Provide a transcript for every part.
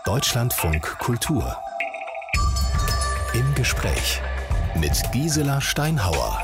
Deutschlandfunk Kultur. Im Gespräch mit Gisela Steinhauer.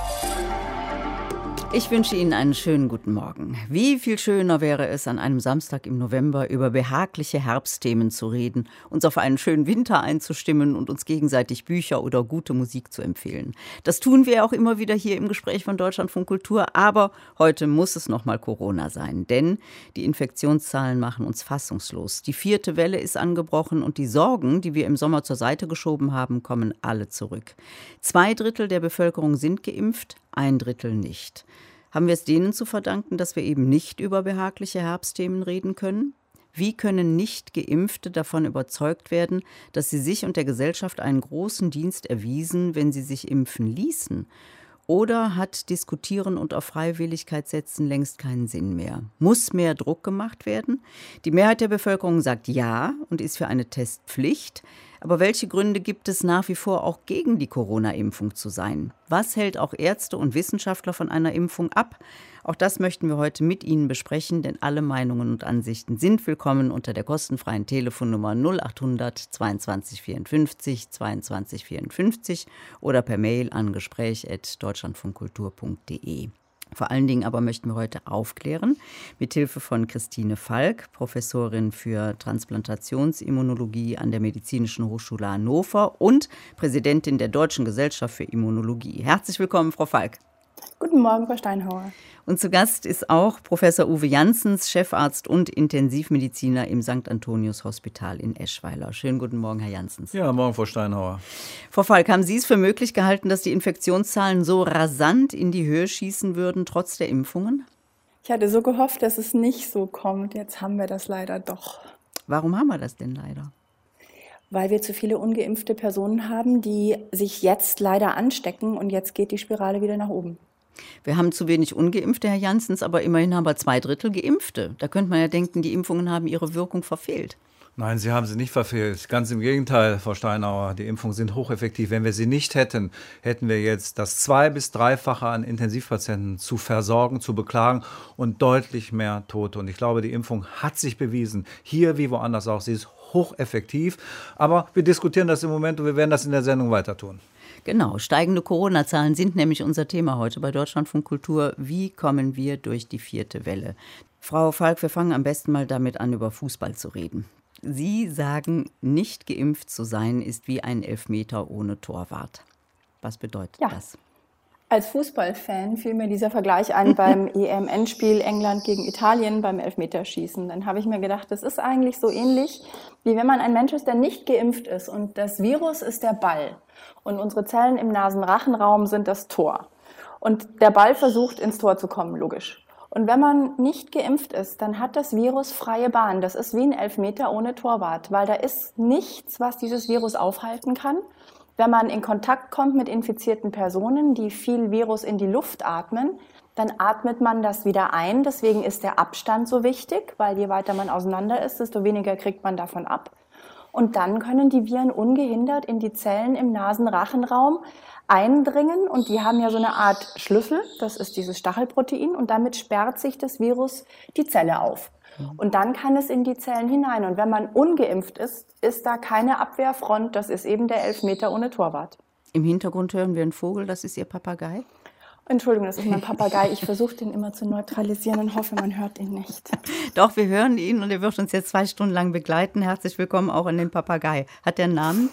Ich wünsche Ihnen einen schönen guten Morgen. Wie viel schöner wäre es, an einem Samstag im November über behagliche Herbstthemen zu reden, uns auf einen schönen Winter einzustimmen und uns gegenseitig Bücher oder gute Musik zu empfehlen. Das tun wir auch immer wieder hier im Gespräch von Deutschlandfunk Kultur, aber heute muss es nochmal Corona sein, denn die Infektionszahlen machen uns fassungslos. Die 4. Welle ist angebrochen und die Sorgen, die wir im Sommer zur Seite geschoben haben, kommen alle zurück. 2/3 der Bevölkerung sind geimpft, 1/3 nicht. Haben wir es denen zu verdanken, dass wir eben nicht über behagliche Herbstthemen reden können? Wie können Nicht-Geimpfte davon überzeugt werden, dass sie sich und der Gesellschaft einen großen Dienst erwiesen, wenn sie sich impfen ließen? Oder hat Diskutieren und auf Freiwilligkeit setzen längst keinen Sinn mehr? Muss mehr Druck gemacht werden? Die Mehrheit der Bevölkerung sagt ja und ist für eine Testpflicht. Aber welche Gründe gibt es nach wie vor auch gegen die Corona-Impfung zu sein? Was hält auch Ärzte und Wissenschaftler von einer Impfung ab? Auch das möchten wir heute mit Ihnen besprechen, denn alle Meinungen und Ansichten sind willkommen unter der kostenfreien Telefonnummer 0800 22 54 22 54 oder per Mail an gespräch@deutschlandfunkkultur.de. Vor allen Dingen aber möchten wir heute aufklären, mithilfe von Christine Falk, Professorin für Transplantationsimmunologie an der Medizinischen Hochschule Hannover und Präsidentin der Deutschen Gesellschaft für Immunologie. Herzlich willkommen, Frau Falk. Guten Morgen, Frau Steinhauer. Und zu Gast ist auch Professor Uwe Janssens, Chefarzt und Intensivmediziner im St. Antonius Hospital in Eschweiler. Schönen guten Morgen, Herr Janssens. Ja, morgen, Frau Steinhauer. Frau Falk, haben Sie es für möglich gehalten, dass die Infektionszahlen so rasant in die Höhe schießen würden, trotz der Impfungen? Ich hatte so gehofft, dass es nicht so kommt. Jetzt haben wir das leider doch. Warum haben wir das denn leider? Weil wir zu viele ungeimpfte Personen haben, die sich jetzt leider anstecken und jetzt geht die Spirale wieder nach oben. Wir haben zu wenig Ungeimpfte, Herr Janssens, aber immerhin haben wir 2/3 Geimpfte. Da könnte man ja denken, die Impfungen haben ihre Wirkung verfehlt. Nein, Sie haben sie nicht verfehlt. Ganz im Gegenteil, Frau Steinhauer. Die Impfungen sind hocheffektiv. Wenn wir sie nicht hätten, hätten wir jetzt das 2- bis 3-fache an Intensivpatienten zu versorgen, zu beklagen und deutlich mehr Tote. Und ich glaube, die Impfung hat sich bewiesen, hier wie woanders auch. Sie ist hocheffektiv. Aber wir diskutieren das im Moment und wir werden das in der Sendung weiter tun. Genau, steigende Corona-Zahlen sind nämlich unser Thema heute bei Deutschlandfunk Kultur. Wie kommen wir durch die 4. Welle? Frau Falk, wir fangen am besten mal damit an, über Fußball zu reden. Sie sagen, nicht geimpft zu sein, ist wie ein Elfmeter ohne Torwart. Was bedeutet das? Als Fußballfan fiel mir dieser Vergleich ein beim EM-Endspiel England gegen Italien beim Elfmeterschießen. Dann habe ich mir gedacht, das ist eigentlich so ähnlich, wie wenn man ein Mensch ist, der nicht geimpft ist und das Virus ist der Ball und unsere Zellen im Nasenrachenraum sind das Tor. Und der Ball versucht, ins Tor zu kommen, logisch. Und wenn man nicht geimpft ist, dann hat das Virus freie Bahn. Das ist wie ein Elfmeter ohne Torwart, weil da ist nichts, was dieses Virus aufhalten kann. Wenn man in Kontakt kommt mit infizierten Personen, die viel Virus in die Luft atmen, dann atmet man das wieder ein. Deswegen ist der Abstand so wichtig, weil je weiter man auseinander ist, desto weniger kriegt man davon ab. Und dann können die Viren ungehindert in die Zellen im Nasenrachenraum eindringen. Und die haben ja so eine Art Schlüssel, das ist dieses Stachelprotein. Und damit sperrt sich das Virus die Zelle auf. Und dann kann es in die Zellen hinein. Und wenn man ungeimpft ist, ist da keine Abwehrfront. Das ist eben der Elfmeter ohne Torwart. Im Hintergrund hören wir einen Vogel, das ist Ihr Papagei? Entschuldigung, das ist mein Papagei. Ich versuche den immer zu neutralisieren und hoffe, man hört ihn nicht. Doch, wir hören ihn und er wird uns jetzt 2 Stunden lang begleiten. Herzlich willkommen auch in den Papagei. Hat der einen Namen?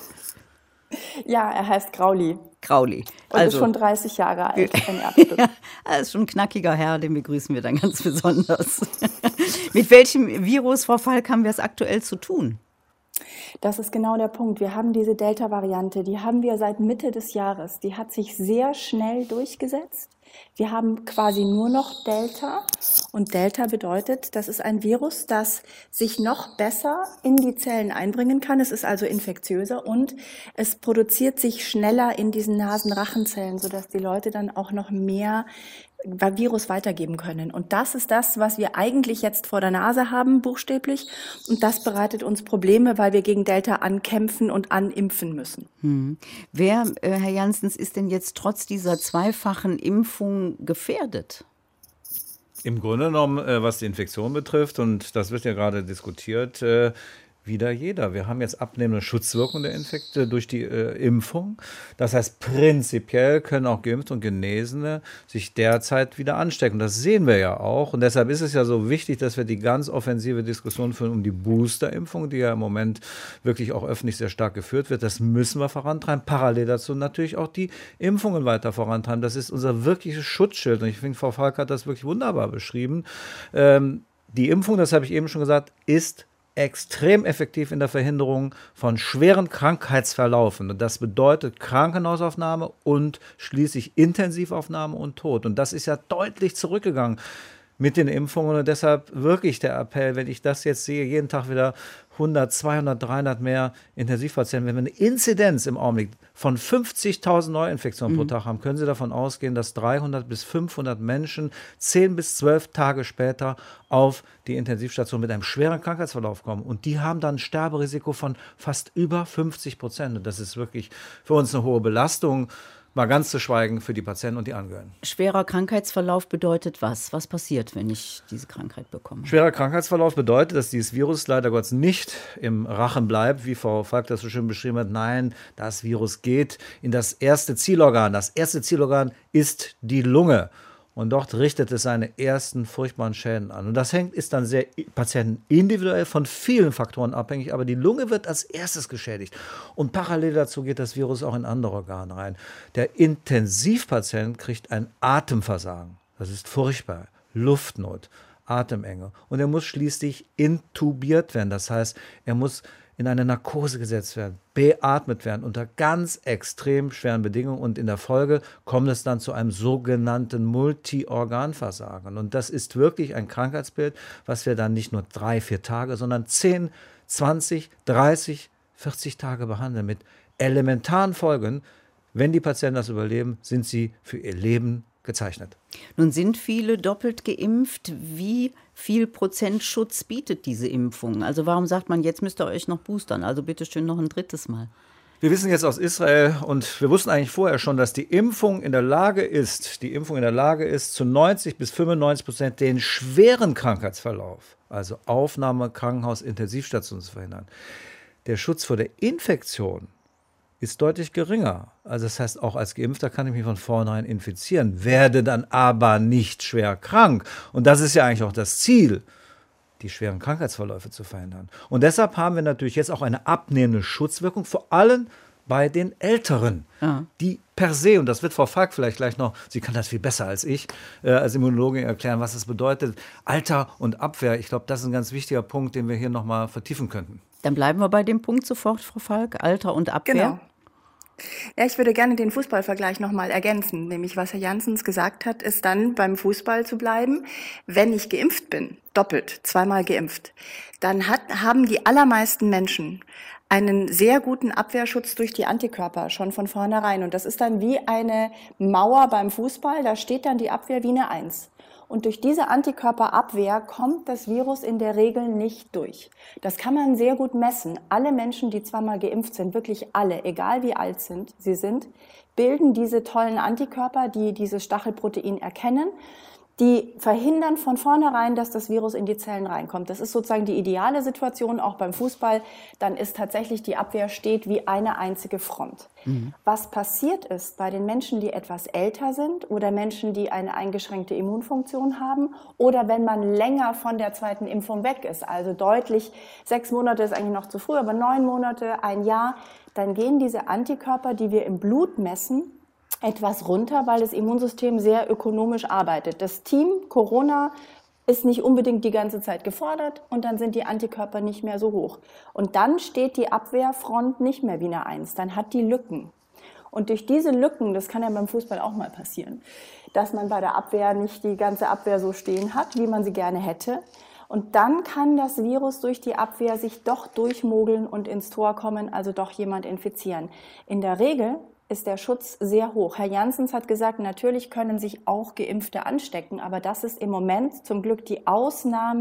Ja, er heißt Grauli. Grauli. Und ist schon 30 Jahre alt. Ein Erbstück. Ja, er ist schon ein knackiger Herr, den begrüßen wir dann ganz besonders. Mit welchem Virus, Frau Falk, haben wir es aktuell zu tun? Das ist genau der Punkt. Wir haben diese Delta-Variante, die haben wir seit Mitte des Jahres. Die hat sich sehr schnell durchgesetzt. Wir haben quasi nur noch Delta. Und Delta bedeutet, das ist ein Virus, das sich noch besser in die Zellen einbringen kann. Es ist also infektiöser und es produziert sich schneller in diesen Nasenrachenzellen, sodass die Leute dann auch noch mehr Virus weitergeben können. Und das ist das, was wir eigentlich jetzt vor der Nase haben, buchstäblich. Und das bereitet uns Probleme, weil wir gegen Delta ankämpfen und animpfen müssen. Wer, Herr Janssens, ist denn jetzt trotz dieser 2-fachen Impfung gefährdet? Im Grunde genommen, was die Infektion betrifft, und das wird ja gerade diskutiert, wieder jeder. Wir haben jetzt abnehmende Schutzwirkung der Infekte durch die Impfung. Das heißt, prinzipiell können auch Geimpfte und Genesene sich derzeit wieder anstecken. Das sehen wir ja auch. Und deshalb ist es ja so wichtig, dass wir die ganz offensive Diskussion führen um die Boosterimpfung, die ja im Moment wirklich auch öffentlich sehr stark geführt wird. Das müssen wir vorantreiben. Parallel dazu natürlich auch die Impfungen weiter vorantreiben. Das ist unser wirkliches Schutzschild. Und ich finde, Frau Falk hat das wirklich wunderbar beschrieben. Die Impfung, das habe ich eben schon gesagt, ist extrem effektiv in der Verhinderung von schweren Krankheitsverlaufen. Und das bedeutet Krankenhausaufnahme und schließlich Intensivaufnahme und Tod. Und das ist ja deutlich zurückgegangen mit den Impfungen. Und deshalb wirklich der Appell, wenn ich das jetzt sehe, jeden Tag wieder 100, 200, 300 mehr Intensivpatienten. Wenn wir eine Inzidenz im Augenblick von 50.000 Neuinfektionen pro Tag haben, können Sie davon ausgehen, dass 300 bis 500 Menschen 10 bis 12 Tage später auf die Intensivstation mit einem schweren Krankheitsverlauf kommen. Und die haben dann ein Sterberisiko von fast über 50%. Und das ist wirklich für uns eine hohe Belastung. Mal ganz zu schweigen für die Patienten und die Angehörigen. Schwerer Krankheitsverlauf bedeutet was? Was passiert, wenn ich diese Krankheit bekomme? Schwerer Krankheitsverlauf bedeutet, dass dieses Virus leider Gottes nicht im Rachen bleibt, wie Frau Falk das so schön beschrieben hat. Nein, das Virus geht in das erste Zielorgan. Das erste Zielorgan ist die Lunge. Und dort richtet es seine ersten furchtbaren Schäden an. Und das ist dann sehr patientenindividuell von vielen Faktoren abhängig, aber die Lunge wird als erstes geschädigt. Und parallel dazu geht das Virus auch in andere Organe rein. Der Intensivpatient kriegt ein Atemversagen. Das ist furchtbar. Luftnot, Atemenge. Und er muss schließlich intubiert werden. Das heißt, er muss in eine Narkose gesetzt werden, beatmet werden unter ganz extrem schweren Bedingungen und in der Folge kommt es dann zu einem sogenannten Multiorganversagen. Und das ist wirklich ein Krankheitsbild, was wir dann nicht nur 3-4 Tage, sondern 10, 20, 30, 40 Tage behandeln mit elementaren Folgen. Wenn die Patienten das überleben, sind sie für ihr Leben gezeichnet. Nun sind viele doppelt geimpft. Wie viel Prozent Schutz bietet diese Impfung? Also warum sagt man, jetzt müsst ihr euch noch boostern? Also bitteschön noch ein drittes Mal. Wir wissen jetzt aus Israel und wir wussten eigentlich vorher schon, dass die Impfung in der Lage ist, zu 90 bis 95% den schweren Krankheitsverlauf, also Aufnahme, Krankenhaus, Intensivstation zu verhindern. Der Schutz vor der Infektion ist deutlich geringer. Also das heißt, auch als Geimpfter kann ich mich von vornherein infizieren, werde dann aber nicht schwer krank. Und das ist ja eigentlich auch das Ziel, die schweren Krankheitsverläufe zu verhindern. Und deshalb haben wir natürlich jetzt auch eine abnehmende Schutzwirkung, vor allem bei den Älteren, die per se, und das wird Frau Falk vielleicht gleich noch, sie kann das viel besser als ich, als Immunologin erklären, was das bedeutet, Alter und Abwehr. Ich glaube, das ist ein ganz wichtiger Punkt, den wir hier nochmal vertiefen könnten. Dann bleiben wir bei dem Punkt sofort, Frau Falk, Alter und Abwehr. Genau. Ja, ich würde gerne den Fußballvergleich nochmal ergänzen. Nämlich, was Herr Janssens gesagt hat, ist dann beim Fußball zu bleiben. Wenn ich geimpft bin, doppelt, 2-mal geimpft, dann haben die allermeisten Menschen einen sehr guten Abwehrschutz durch die Antikörper schon von vornherein. Und das ist dann wie eine Mauer beim Fußball, da steht dann die Abwehr wie eine 1. Und durch diese Antikörperabwehr kommt das Virus in der Regel nicht durch. Das kann man sehr gut messen. Alle Menschen, die 2-mal geimpft sind, wirklich alle, egal wie alt sie sind, bilden diese tollen Antikörper, die dieses Stachelprotein erkennen. Die verhindern von vornherein, dass das Virus in die Zellen reinkommt. Das ist sozusagen die ideale Situation, auch beim Fußball. Dann ist tatsächlich die Abwehr steht wie eine einzige Front. Was passiert ist bei den Menschen, die etwas älter sind oder Menschen, die eine eingeschränkte Immunfunktion haben oder wenn man länger von der zweiten Impfung weg ist, also deutlich, 6 Monate ist eigentlich noch zu früh, aber 9 Monate, 1 Jahr, dann gehen diese Antikörper, die wir im Blut messen, etwas runter, weil das Immunsystem sehr ökonomisch arbeitet. Das Team Corona ist nicht unbedingt die ganze Zeit gefordert und dann sind die Antikörper nicht mehr so hoch. Und dann steht die Abwehrfront nicht mehr wie eine 1, dann hat die Lücken. Und durch diese Lücken, das kann ja beim Fußball auch mal passieren, dass man bei der Abwehr nicht die ganze Abwehr so stehen hat, wie man sie gerne hätte. Und dann kann das Virus durch die Abwehr sich doch durchmogeln und ins Tor kommen, also doch jemand infizieren. In der Regel ist der Schutz sehr hoch. Herr Janssens hat gesagt, natürlich können sich auch Geimpfte anstecken, aber das ist im Moment zum Glück die Ausnahme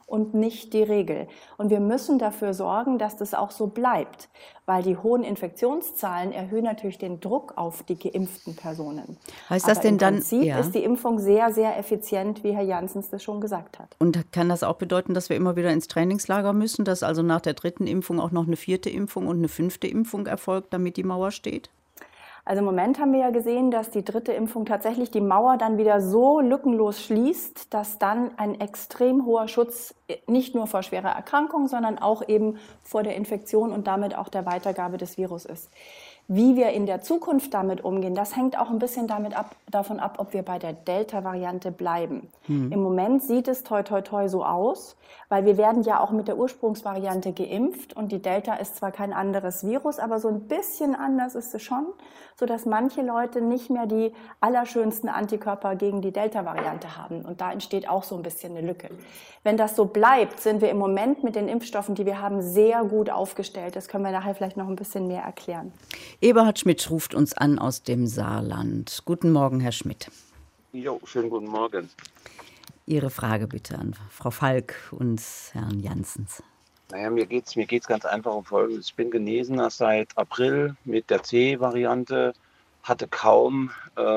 und nicht die Regel. Und wir müssen dafür sorgen, dass das auch so bleibt, weil die hohen Infektionszahlen erhöhen natürlich den Druck auf die geimpften Personen. Heißt das denn dann, im Prinzip ist die Impfung sehr, sehr effizient, wie Herr Janssens das schon gesagt hat. Und kann das auch bedeuten, dass wir immer wieder ins Trainingslager müssen, dass also nach der 3. Impfung auch noch eine 4. Impfung und eine 5. Impfung erfolgt, damit die Mauer steht? Also im Moment haben wir ja gesehen, dass die 3. Impfung tatsächlich die Mauer dann wieder so lückenlos schließt, dass dann ein extrem hoher Schutz nicht nur vor schwerer Erkrankung, sondern auch eben vor der Infektion und damit auch der Weitergabe des Virus ist. Wie wir in der Zukunft damit umgehen, das hängt auch ein bisschen davon ab, ob wir bei der Delta-Variante bleiben. Im Moment sieht es toi toi toi so aus, weil wir werden ja auch mit der Ursprungsvariante geimpft und die Delta ist zwar kein anderes Virus, aber so ein bisschen anders ist es schon, sodass manche Leute nicht mehr die allerschönsten Antikörper gegen die Delta-Variante haben. Und da entsteht auch so ein bisschen eine Lücke. Wenn das so bleibt, sind wir im Moment mit den Impfstoffen, die wir haben, sehr gut aufgestellt. Das können wir nachher vielleicht noch ein bisschen mehr erklären. Eberhard Schmidt ruft uns an aus dem Saarland. Guten Morgen, Herr Schmidt. Jo, schönen guten Morgen. Ihre Frage bitte an Frau Falk und Herrn Janssens. Naja, mir geht's ganz einfach um Folgendes. Ich bin Genesener seit April mit der C-Variante, hatte kaum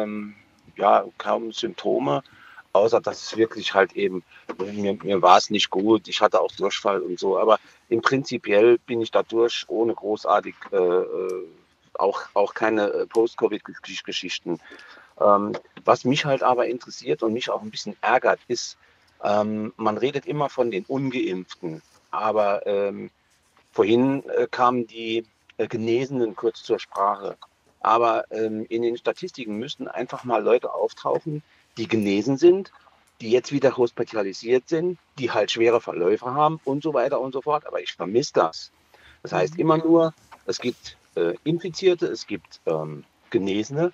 Symptome, außer dass es wirklich halt eben, mir war es nicht gut, ich hatte auch Durchfall und so, aber im Prinzipiell bin ich dadurch ohne großartig auch keine Post-Covid-Geschichten. Was mich halt aber interessiert und mich auch ein bisschen ärgert, ist, man redet immer von den Ungeimpften, aber vorhin kamen die Genesenen kurz zur Sprache. Aber in den Statistiken müssten einfach mal Leute auftauchen, die genesen sind, die jetzt wieder hospitalisiert sind, die halt schwere Verläufe haben und so weiter und so fort. Aber ich vermisse das. Das heißt immer nur, es gibt Infizierte, es gibt Genesene,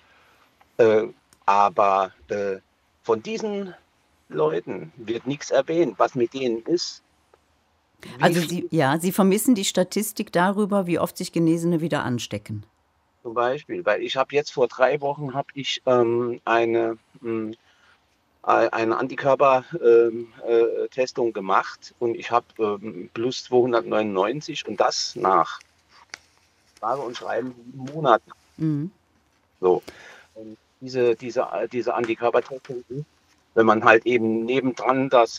aber von diesen Leuten wird nichts erwähnt, was mit denen ist. Also Sie vermissen die Statistik darüber, wie oft sich Genesene wieder anstecken. Zum Beispiel, weil ich habe jetzt vor 3 Wochen eine Antikörper-Testung gemacht und ich habe plus 299 und das nach sage und schreiben 7 Monaten. Mhm. So. Und diese Antikörpertestung, wenn man halt eben nebendran das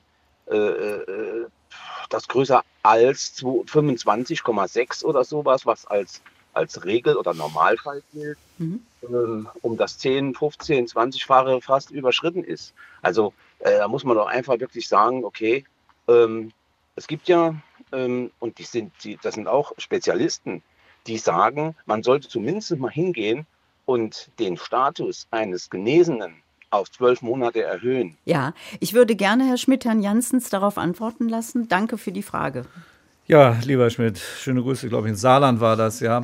größer als 25,6 oder sowas, was als Regel oder Normalfall gilt, um das 10, 15, 20-fache fast überschritten ist. Also da muss man doch einfach wirklich sagen, okay, es gibt ja, und das sind auch Spezialisten, die sagen, man sollte zumindest mal hingehen und den Status eines Genesenen auf 12 Monate erhöhen. Ja, ich würde gerne, Herr Schmidt, Herrn Janssens darauf antworten lassen. Danke für die Frage. Ja, lieber Herr Schmidt, schöne Grüße, glaube ich, in Saarland war das, ja.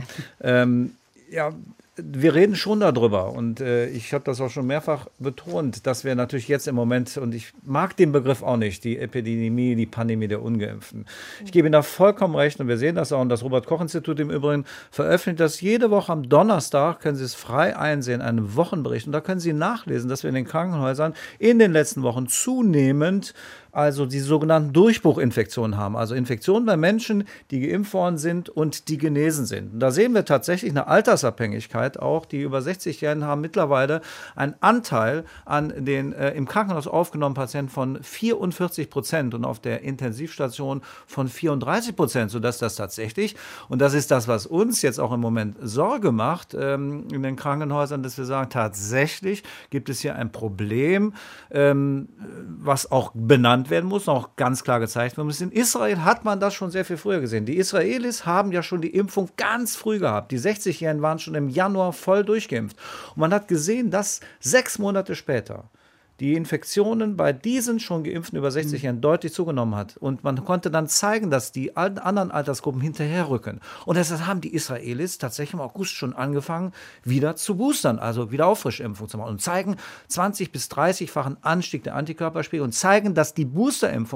Wir reden schon darüber und ich habe das auch schon mehrfach betont, dass wir natürlich jetzt im Moment, und ich mag den Begriff auch nicht, die Epidemie, die Pandemie der Ungeimpften. Ich gebe Ihnen da vollkommen recht und wir sehen das auch und das Robert-Koch-Institut im Übrigen veröffentlicht das jede Woche am Donnerstag, können Sie es frei einsehen, einen Wochenbericht und da können Sie nachlesen, dass wir in den Krankenhäusern in den letzten Wochen zunehmend also die sogenannten Durchbruchinfektionen haben, also Infektionen bei Menschen, die geimpft worden sind und die genesen sind. Und da sehen wir tatsächlich eine Altersabhängigkeit auch. Die über 60-Jährigen haben mittlerweile einen Anteil an den im Krankenhaus aufgenommenen Patienten von 44% und auf der Intensivstation von 34%, sodass das tatsächlich, und das ist das, was uns jetzt auch im Moment Sorge macht in den Krankenhäusern, dass wir sagen, tatsächlich gibt es hier ein Problem, was auch benannt werden muss, auch ganz klar gezeigt werden muss. In Israel hat man das schon sehr viel früher gesehen. Die Israelis haben ja schon die Impfung ganz früh gehabt. Die 60-Jährigen waren schon im Januar voll durchgeimpft. Und man hat gesehen, dass 6 Monate später die Infektionen bei diesen schon geimpften über 60-Jährigen deutlich zugenommen hat. Und man konnte dann zeigen, dass die anderen Altersgruppen hinterherrücken. Und deshalb haben die Israelis tatsächlich im August schon angefangen, wieder zu boostern, also wieder Auffrischimpfung zu machen und zeigen 20- bis 30-fachen Anstieg der Antikörperspiegel und zeigen, dass die Boosterimpfung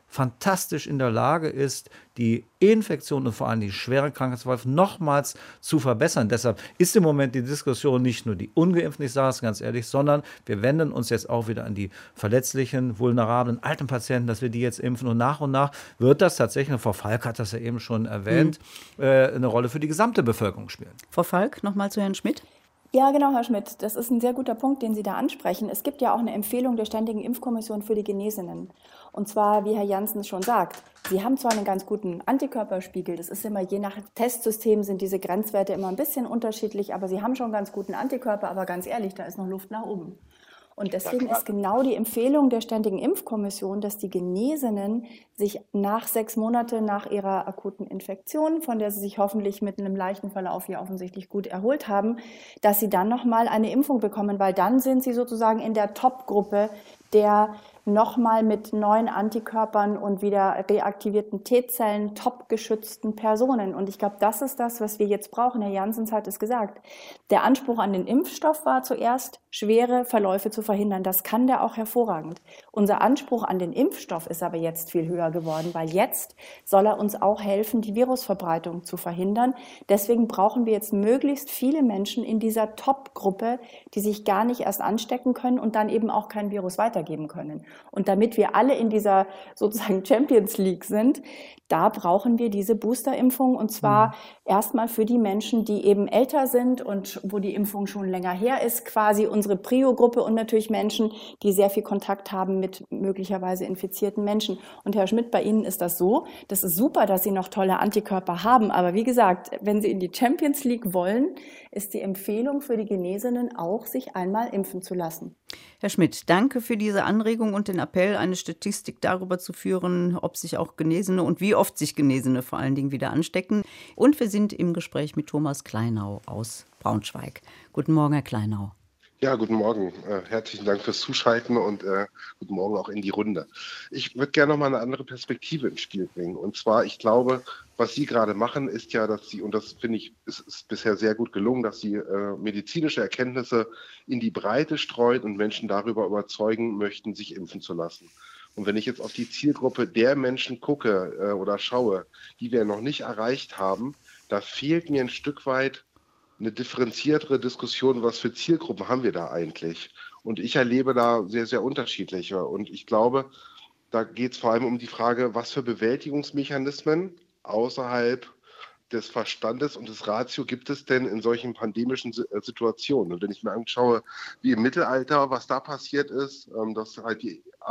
fantastisch in der Lage ist, die Infektion und vor allem die schweren Krankheitsverläufe nochmals zu verbessern. Deshalb ist im Moment die Diskussion nicht nur die Ungeimpften, ich sage es ganz ehrlich, sondern wir wenden uns jetzt auch wieder an die verletzlichen, vulnerablen, alten Patienten, dass wir die jetzt impfen. Und nach wird das tatsächlich, und Frau Falk hat das ja eben schon erwähnt, eine Rolle für die gesamte Bevölkerung spielen. Frau Falk, nochmal zu Herrn Schmidt. Ja, genau, Herr Schmidt. Das ist ein sehr guter Punkt, den Sie da ansprechen. Es gibt ja auch eine Empfehlung der Ständigen Impfkommission für die Genesenen. Und zwar, wie Herr Janssen schon sagt, sie haben zwar einen ganz guten Antikörperspiegel, das ist immer, je nach Testsystem sind diese Grenzwerte immer ein bisschen unterschiedlich, aber sie haben schon einen ganz guten Antikörper, aber ganz ehrlich, da ist noch Luft nach oben. Und deswegen ist genau die Empfehlung der Ständigen Impfkommission, dass die Genesenen sich nach 6 Monate nach ihrer akuten Infektion, von der sie sich hoffentlich mit einem leichten Verlauf hier offensichtlich gut erholt haben, dass sie dann nochmal eine Impfung bekommen, weil dann sind sie sozusagen in der Top-Gruppe der nochmal mit neuen Antikörpern und wieder reaktivierten T-Zellen top geschützten Personen. Und ich glaube, das ist das, was wir jetzt brauchen. Herr Janssens hat es gesagt. Der Anspruch an den Impfstoff war zuerst, schwere Verläufe zu verhindern. Das kann der auch hervorragend. Unser Anspruch an den Impfstoff ist aber jetzt viel höher geworden, weil jetzt soll er uns auch helfen, die Virusverbreitung zu verhindern. Deswegen brauchen wir jetzt möglichst viele Menschen in dieser Top-Gruppe, die sich gar nicht erst anstecken können und dann eben auch kein Virus weitergeben können. Und damit wir alle in dieser sozusagen Champions League sind, da brauchen wir diese Boosterimpfung und zwar erstmal für die Menschen, die eben älter sind und wo die Impfung schon länger her ist, quasi unsere Prio-Gruppe und natürlich Menschen, die sehr viel Kontakt haben mit möglicherweise infizierten Menschen. Und Herr Schmidt, bei Ihnen ist das so, das ist super, dass Sie noch tolle Antikörper haben, aber wie gesagt, wenn Sie in die Champions League wollen, ist die Empfehlung für die Genesenen auch, sich einmal impfen zu lassen. Herr Schmidt, danke für diese Anregung und den Appell, eine Statistik darüber zu führen, ob sich auch Genesene und wie oft sich Genesene vor allen Dingen wieder anstecken. Und wir sind im Gespräch mit Thomas Kleinau aus Braunschweig. Guten Morgen, Herr Kleinau. Ja, guten Morgen. Herzlichen Dank fürs Zuschalten und guten Morgen auch in die Runde. Ich würde gerne noch mal eine andere Perspektive ins Spiel bringen. Und zwar, ich glaube, was Sie gerade machen, ist ja, dass Sie, und das finde ich, ist bisher sehr gut gelungen, dass Sie medizinische Erkenntnisse in die Breite streuen und Menschen darüber überzeugen möchten, sich impfen zu lassen. Und wenn ich jetzt auf die Zielgruppe der Menschen gucke oder schaue, die wir noch nicht erreicht haben, da fehlt mir ein Stück weit eine differenziertere Diskussion, was für Zielgruppen haben wir da eigentlich? Und ich erlebe da sehr, sehr unterschiedliche. Und ich glaube, da geht es vor allem um die Frage, was für Bewältigungsmechanismen außerhalb des Verstandes und des Ratio gibt es denn in solchen pandemischen Situationen? Und wenn ich mir anschaue, wie im Mittelalter, was da passiert ist, dass halt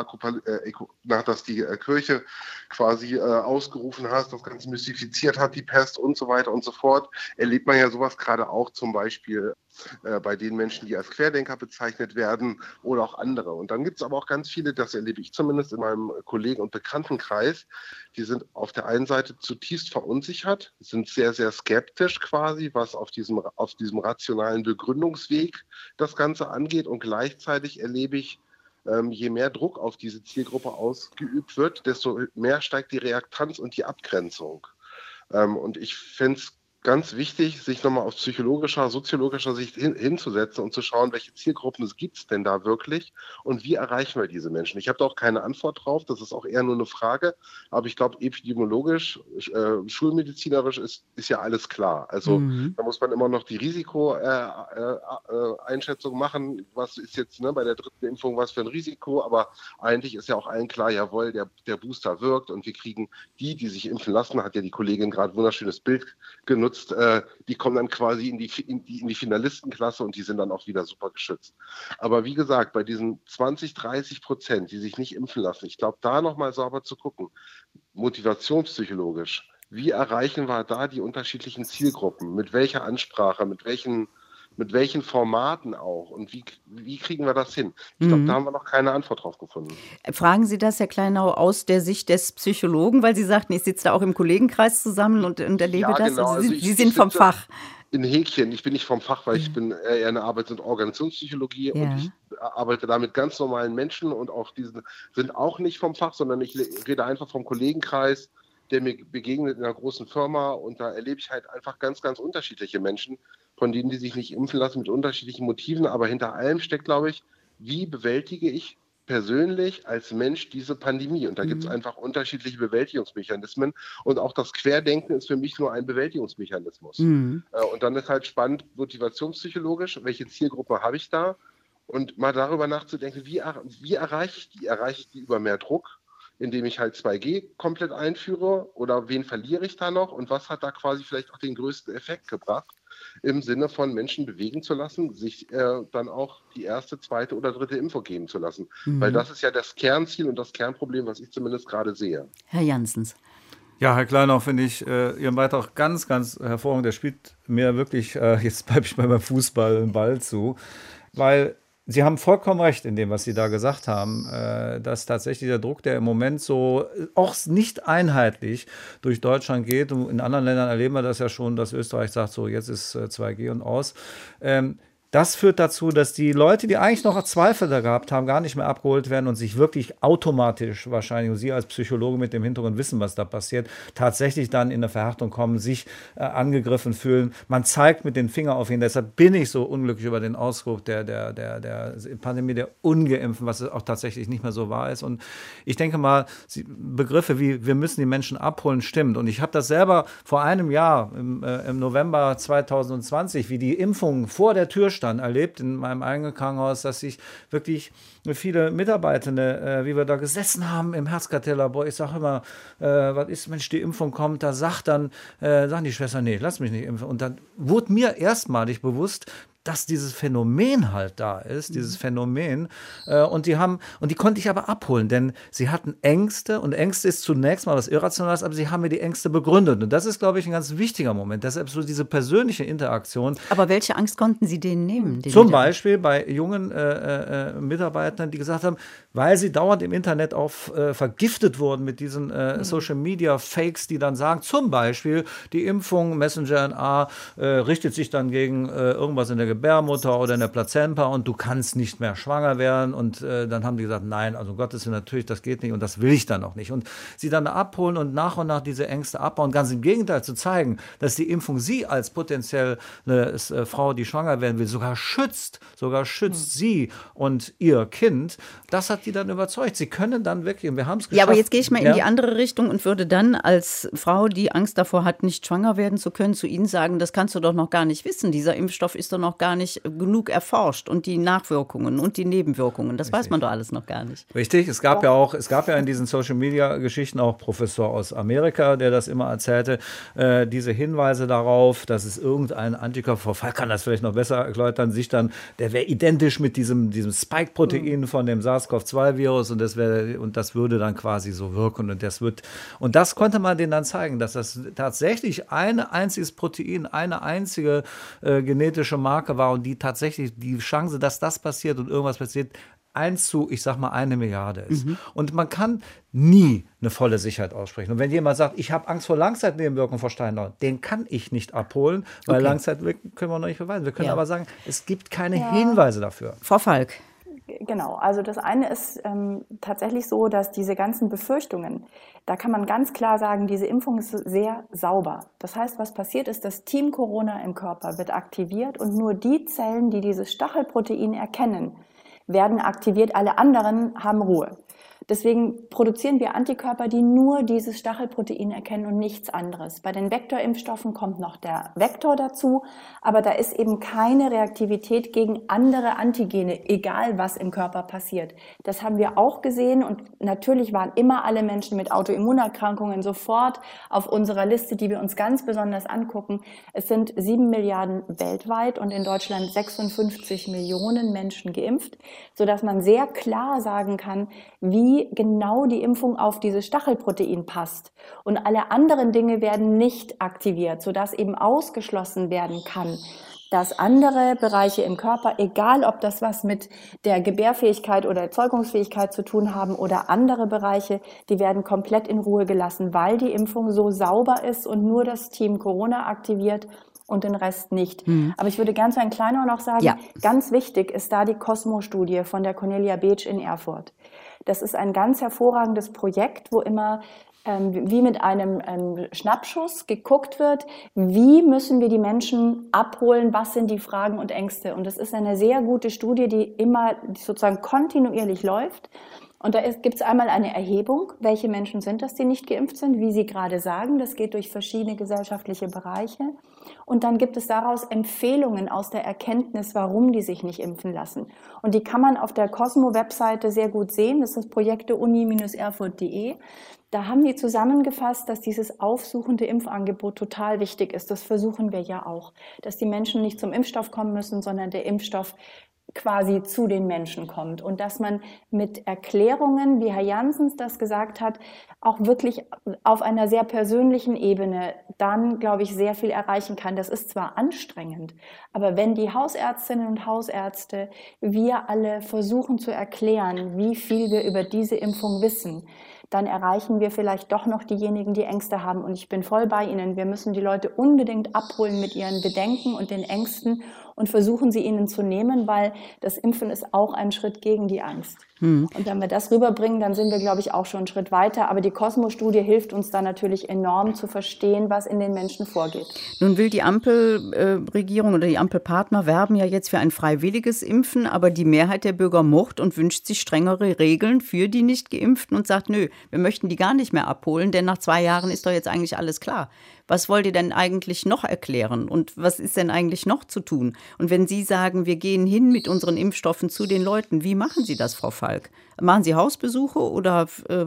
dass die Kirche quasi ausgerufen hat, das Ganze mystifiziert hat, die Pest und so weiter und so fort, erlebt man ja sowas gerade auch zum Beispiel bei den Menschen, die als Querdenker bezeichnet werden oder auch andere. Und dann gibt es aber auch ganz viele, das erlebe ich zumindest in meinem Kollegen- und Bekanntenkreis, die sind auf der einen Seite zutiefst verunsichert, sind sehr, sehr skeptisch quasi, was auf diesem rationalen Begründungsweg das Ganze angeht. Und gleichzeitig erlebe ich, je mehr Druck auf diese Zielgruppe ausgeübt wird, desto mehr steigt die Reaktanz und die Abgrenzung. Und ich fände es ganz wichtig, sich nochmal aus psychologischer, soziologischer Sicht hinzusetzen und zu schauen, welche Zielgruppen gibt es denn da wirklich und wie erreichen wir diese Menschen. Ich habe da auch keine Antwort drauf, das ist auch eher nur eine Frage, aber ich glaube, epidemiologisch, schulmedizinerisch ist ja alles klar. Also da muss man immer noch die Risikoeinschätzung machen, was ist jetzt bei der 3. Impfung was für ein Risiko, aber eigentlich ist ja auch allen klar, jawohl, der Booster wirkt und wir kriegen die sich impfen lassen, hat ja die Kollegin gerade ein wunderschönes Bild genutzt, die kommen dann quasi in die Finalistenklasse und die sind dann auch wieder super geschützt. Aber wie gesagt, bei diesen 20-30%, die sich nicht impfen lassen, ich glaube, da nochmal sauber zu gucken, motivationspsychologisch, wie erreichen wir da die unterschiedlichen Zielgruppen, mit welcher Ansprache, mit welchen Formaten auch und wie kriegen wir das hin? Ich glaube, da haben wir noch keine Antwort drauf gefunden. Fragen Sie das, Herr Kleinau, aus der Sicht des Psychologen, weil Sie sagten, ich sitze da auch im Kollegenkreis zusammen und erlebe das. Genau. Also Sie sind vom Fach. In Häkchen, ich bin nicht vom Fach, weil ich bin eher in der Arbeits- und Organisationspsychologie und ich arbeite da mit ganz normalen Menschen und auch diese sind auch nicht vom Fach, sondern ich rede einfach vom Kollegenkreis, der mir begegnet in einer großen Firma und da erlebe ich halt einfach ganz, ganz unterschiedliche Menschen, von denen, die sich nicht impfen lassen, mit unterschiedlichen Motiven, aber hinter allem steckt, glaube ich, wie bewältige ich persönlich als Mensch diese Pandemie. Und da gibt es einfach unterschiedliche Bewältigungsmechanismen. Und auch das Querdenken ist für mich nur ein Bewältigungsmechanismus. Und dann ist halt spannend, motivationspsychologisch, welche Zielgruppe habe ich da? Und mal darüber nachzudenken, wie erreiche ich die? Erreiche ich die über mehr Druck, indem ich halt 2G komplett einführe? Oder wen verliere ich da noch? Und was hat da quasi vielleicht auch den größten Effekt gebracht? Im Sinne von Menschen bewegen zu lassen, sich dann auch die erste, zweite oder dritte Impfung geben zu lassen. Weil das ist ja das Kernziel und das Kernproblem, was ich zumindest gerade sehe. Herr Janssens. Ja, Herr Kleinau, finde ich Ihren Beitrag ganz, ganz hervorragend. Der spielt mir wirklich, jetzt bleibe ich mal beim Fußball, einen Ball zu, weil Sie haben vollkommen recht in dem, was Sie da gesagt haben, dass tatsächlich der Druck, der im Moment so auch nicht einheitlich durch Deutschland geht, und in anderen Ländern erleben wir das ja schon, dass Österreich sagt, so jetzt ist 2G und aus. Das führt dazu, dass die Leute, die eigentlich noch Zweifel da gehabt haben, gar nicht mehr abgeholt werden und sich wirklich automatisch wahrscheinlich, und Sie als Psychologe mit dem Hintergrund wissen, was da passiert, tatsächlich dann in eine Verhärtung kommen, sich angegriffen fühlen. Man zeigt mit den Fingern auf ihn. Deshalb bin ich so unglücklich über den Ausruf der Pandemie der Ungeimpften, was auch tatsächlich nicht mehr so wahr ist. Und ich denke mal, Begriffe wie wir müssen die Menschen abholen, stimmt. Und ich habe das selber vor einem Jahr, im November 2020, wie die Impfung vor der Tür stand, erlebt in meinem eigenen Krankenhaus, dass sich wirklich viele Mitarbeitende, wie wir da gesessen haben im Herzkatheterlabor, ich sage immer, was ist, Mensch, die Impfung kommt, da sagen die Schwestern, nee, lass mich nicht impfen. Und dann wurde mir erstmalig bewusst, dass dieses Phänomen halt da ist, dieses Phänomen. Und die konnte ich aber abholen, denn sie hatten Ängste, und Ängste ist zunächst mal was Irrationales, aber sie haben mir die Ängste begründet. Und das ist, glaube ich, ein ganz wichtiger Moment. Deshalb so diese persönliche Interaktion. Aber welche Angst konnten Sie denen nehmen? Zum Beispiel bei jungen Mitarbeitern, die gesagt haben, weil sie dauernd im Internet auch vergiftet wurden mit diesen Social-Media-Fakes, die dann sagen, zum Beispiel, die Impfung Messenger-RNA richtet sich dann gegen irgendwas in der Gebärmutter oder in der Plazenta und du kannst nicht mehr schwanger werden. Und dann haben die gesagt, nein, also um Gottes Willen, natürlich, das geht nicht und das will ich dann auch nicht. Und sie dann abholen und nach diese Ängste abbauen. Ganz im Gegenteil, zu zeigen, dass die Impfung sie als potenziell eine Frau, die schwanger werden will, sogar schützt sie und ihr Kind. Das hat die dann überzeugt. Sie können dann wirklich, und wir haben es geschafft. Ja, aber jetzt gehe ich mal in die andere Richtung und würde dann als Frau, die Angst davor hat, nicht schwanger werden zu können, zu Ihnen sagen, das kannst du doch noch gar nicht wissen. Dieser Impfstoff ist doch noch gar nicht genug erforscht und die Nachwirkungen und die Nebenwirkungen, das weiß man doch alles noch gar nicht. Richtig, es gab ja in diesen Social-Media-Geschichten auch Professor aus Amerika, der das immer erzählte, diese Hinweise darauf, dass es irgendein Antikörperverfall, kann das vielleicht noch besser erläutern, der wäre identisch mit diesem Spike-Protein von dem SARS-CoV-2-Virus und das würde dann quasi so wirken und das konnte man denen dann zeigen, dass das tatsächlich ein einziges Protein, eine einzige genetische Marke war und die tatsächlich die Chance, dass das passiert und irgendwas passiert, 1 zu, ich sag mal, 1 Milliarde ist. Und man kann nie eine volle Sicherheit aussprechen. Und wenn jemand sagt, ich habe Angst vor Langzeitnebenwirkungen, Frau Steinau, den kann ich nicht abholen, weil Langzeitwirkungen können wir noch nicht beweisen. Wir können aber sagen, es gibt keine Hinweise dafür. Frau Falk. Genau, also das eine ist tatsächlich so, dass diese ganzen Befürchtungen, da kann man ganz klar sagen, diese Impfung ist sehr sauber. Das heißt, was passiert ist, das Team Corona im Körper wird aktiviert und nur die Zellen, die dieses Stachelprotein erkennen, werden aktiviert, alle anderen haben Ruhe. Deswegen produzieren wir Antikörper, die nur dieses Stachelprotein erkennen und nichts anderes. Bei den Vektorimpfstoffen kommt noch der Vektor dazu, aber da ist eben keine Reaktivität gegen andere Antigene, egal was im Körper passiert. Das haben wir auch gesehen und natürlich waren immer alle Menschen mit Autoimmunerkrankungen sofort auf unserer Liste, die wir uns ganz besonders angucken. Es sind 7 Milliarden weltweit und in Deutschland 56 Millionen Menschen geimpft, sodass man sehr klar sagen kann, wie genau die Impfung auf dieses Stachelprotein passt. Und alle anderen Dinge werden nicht aktiviert, sodass eben ausgeschlossen werden kann, dass andere Bereiche im Körper, egal ob das was mit der Gebärfähigkeit oder Erzeugungsfähigkeit zu tun haben oder andere Bereiche, die werden komplett in Ruhe gelassen, weil die Impfung so sauber ist und nur das Team Corona aktiviert und den Rest nicht. Aber ich würde ganz ein kleiner noch sagen, ganz wichtig ist da die COSMO-Studie von der Cornelia Beetsch in Erfurt. Das ist ein ganz hervorragendes Projekt, wo immer wie mit einem Schnappschuss geguckt wird, wie müssen wir die Menschen abholen, was sind die Fragen und Ängste. Und das ist eine sehr gute Studie, die immer sozusagen kontinuierlich läuft. Und da gibt es einmal eine Erhebung, welche Menschen sind das, die nicht geimpft sind, wie Sie gerade sagen. Das geht durch verschiedene gesellschaftliche Bereiche. Und dann gibt es daraus Empfehlungen aus der Erkenntnis, warum die sich nicht impfen lassen. Und die kann man auf der Cosmo-Webseite sehr gut sehen. Das ist projekte-uni-erfurt.de. Da haben die zusammengefasst, dass dieses aufsuchende Impfangebot total wichtig ist. Das versuchen wir ja auch, dass die Menschen nicht zum Impfstoff kommen müssen, sondern der Impfstoff quasi zu den Menschen kommt und dass man mit Erklärungen, wie Herr Janssens das gesagt hat, auch wirklich auf einer sehr persönlichen Ebene dann, glaube ich, sehr viel erreichen kann. Das ist zwar anstrengend, aber wenn die Hausärztinnen und Hausärzte, wir alle versuchen zu erklären, wie viel wir über diese Impfung wissen, dann erreichen wir vielleicht doch noch diejenigen, die Ängste haben. Und ich bin voll bei Ihnen. Wir müssen die Leute unbedingt abholen mit ihren Bedenken und den Ängsten und versuchen, sie ihnen zu nehmen, weil das Impfen ist auch ein Schritt gegen die Angst. Und wenn wir das rüberbringen, dann sind wir, glaube ich, auch schon einen Schritt weiter. Aber die Cosmo-Studie hilft uns da natürlich enorm zu verstehen, was in den Menschen vorgeht. Nun will die Ampelregierung oder die Ampelpartner werben ja jetzt für ein freiwilliges Impfen, aber die Mehrheit der Bürger murrt und wünscht sich strengere Regeln für die Nicht-Geimpften und sagt, nö, wir möchten die gar nicht mehr abholen, denn nach 2 Jahren ist doch jetzt eigentlich alles klar. Was wollt ihr denn eigentlich noch erklären und was ist denn eigentlich noch zu tun? Und wenn Sie sagen, wir gehen hin mit unseren Impfstoffen zu den Leuten, wie machen Sie das, Frau Falk? Machen Sie Hausbesuche oder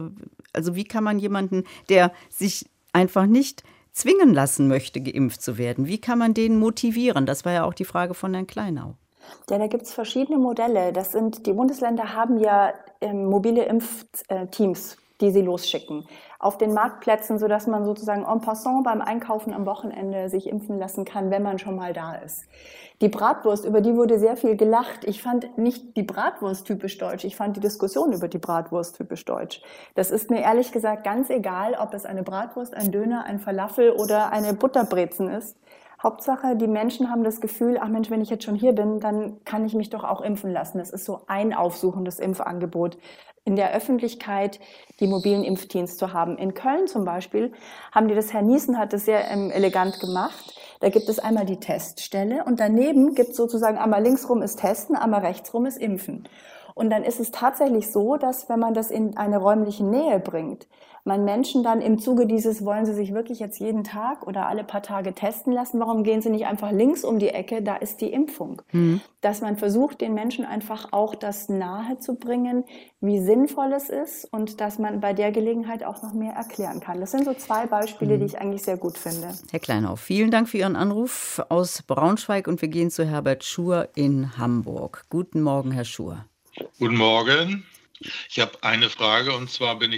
also wie kann man jemanden, der sich einfach nicht zwingen lassen möchte, geimpft zu werden, wie kann man den motivieren? Das war ja auch die Frage von Herrn Kleinau. Ja, da gibt es verschiedene Modelle. Die Bundesländer haben ja mobile Impfteams, die sie losschicken, auf den Marktplätzen, sodass man sozusagen en passant beim Einkaufen am Wochenende sich impfen lassen kann, wenn man schon mal da ist. Die Bratwurst, über die wurde sehr viel gelacht. Ich fand nicht die Bratwurst typisch deutsch, ich fand die Diskussion über die Bratwurst typisch deutsch. Das ist mir ehrlich gesagt ganz egal, ob es eine Bratwurst, ein Döner, ein Falafel oder eine Butterbrezen ist. Hauptsache, die Menschen haben das Gefühl, ach Mensch, wenn ich jetzt schon hier bin, dann kann ich mich doch auch impfen lassen. Das ist so ein aufsuchendes Impfangebot, in der Öffentlichkeit die mobilen Impfteams zu haben. In Köln zum Beispiel haben die das, Herr Niesen hat das sehr elegant gemacht. Da gibt es einmal die Teststelle und daneben gibt es sozusagen einmal linksrum ist Testen, einmal rechtsrum ist Impfen. Und dann ist es tatsächlich so, dass wenn man das in eine räumliche Nähe bringt, man Menschen dann im Zuge dieses, wollen sie sich wirklich jetzt jeden Tag oder alle paar Tage testen lassen, warum gehen sie nicht einfach links um die Ecke, da ist die Impfung. Dass man versucht, den Menschen einfach auch das nahe zu bringen, wie sinnvoll es ist und dass man bei der Gelegenheit auch noch mehr erklären kann. Das sind so 2 Beispiele, die ich eigentlich sehr gut finde. Herr Kleinau, vielen Dank für Ihren Anruf aus Braunschweig und wir gehen zu Herbert Schur in Hamburg. Guten Morgen, Herr Schur. Guten Morgen. Ich habe eine Frage und zwar bin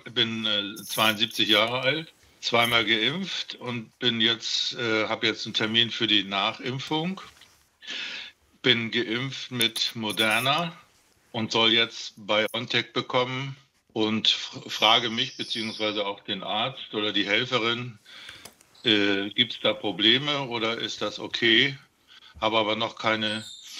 72 Jahre alt, 2-mal geimpft und habe jetzt einen Termin für die Nachimpfung. Bin geimpft mit Moderna und soll jetzt BioNTech bekommen und frage mich beziehungsweise auch den Arzt oder die Helferin, gibt es da Probleme oder ist das okay? Habe aber noch keine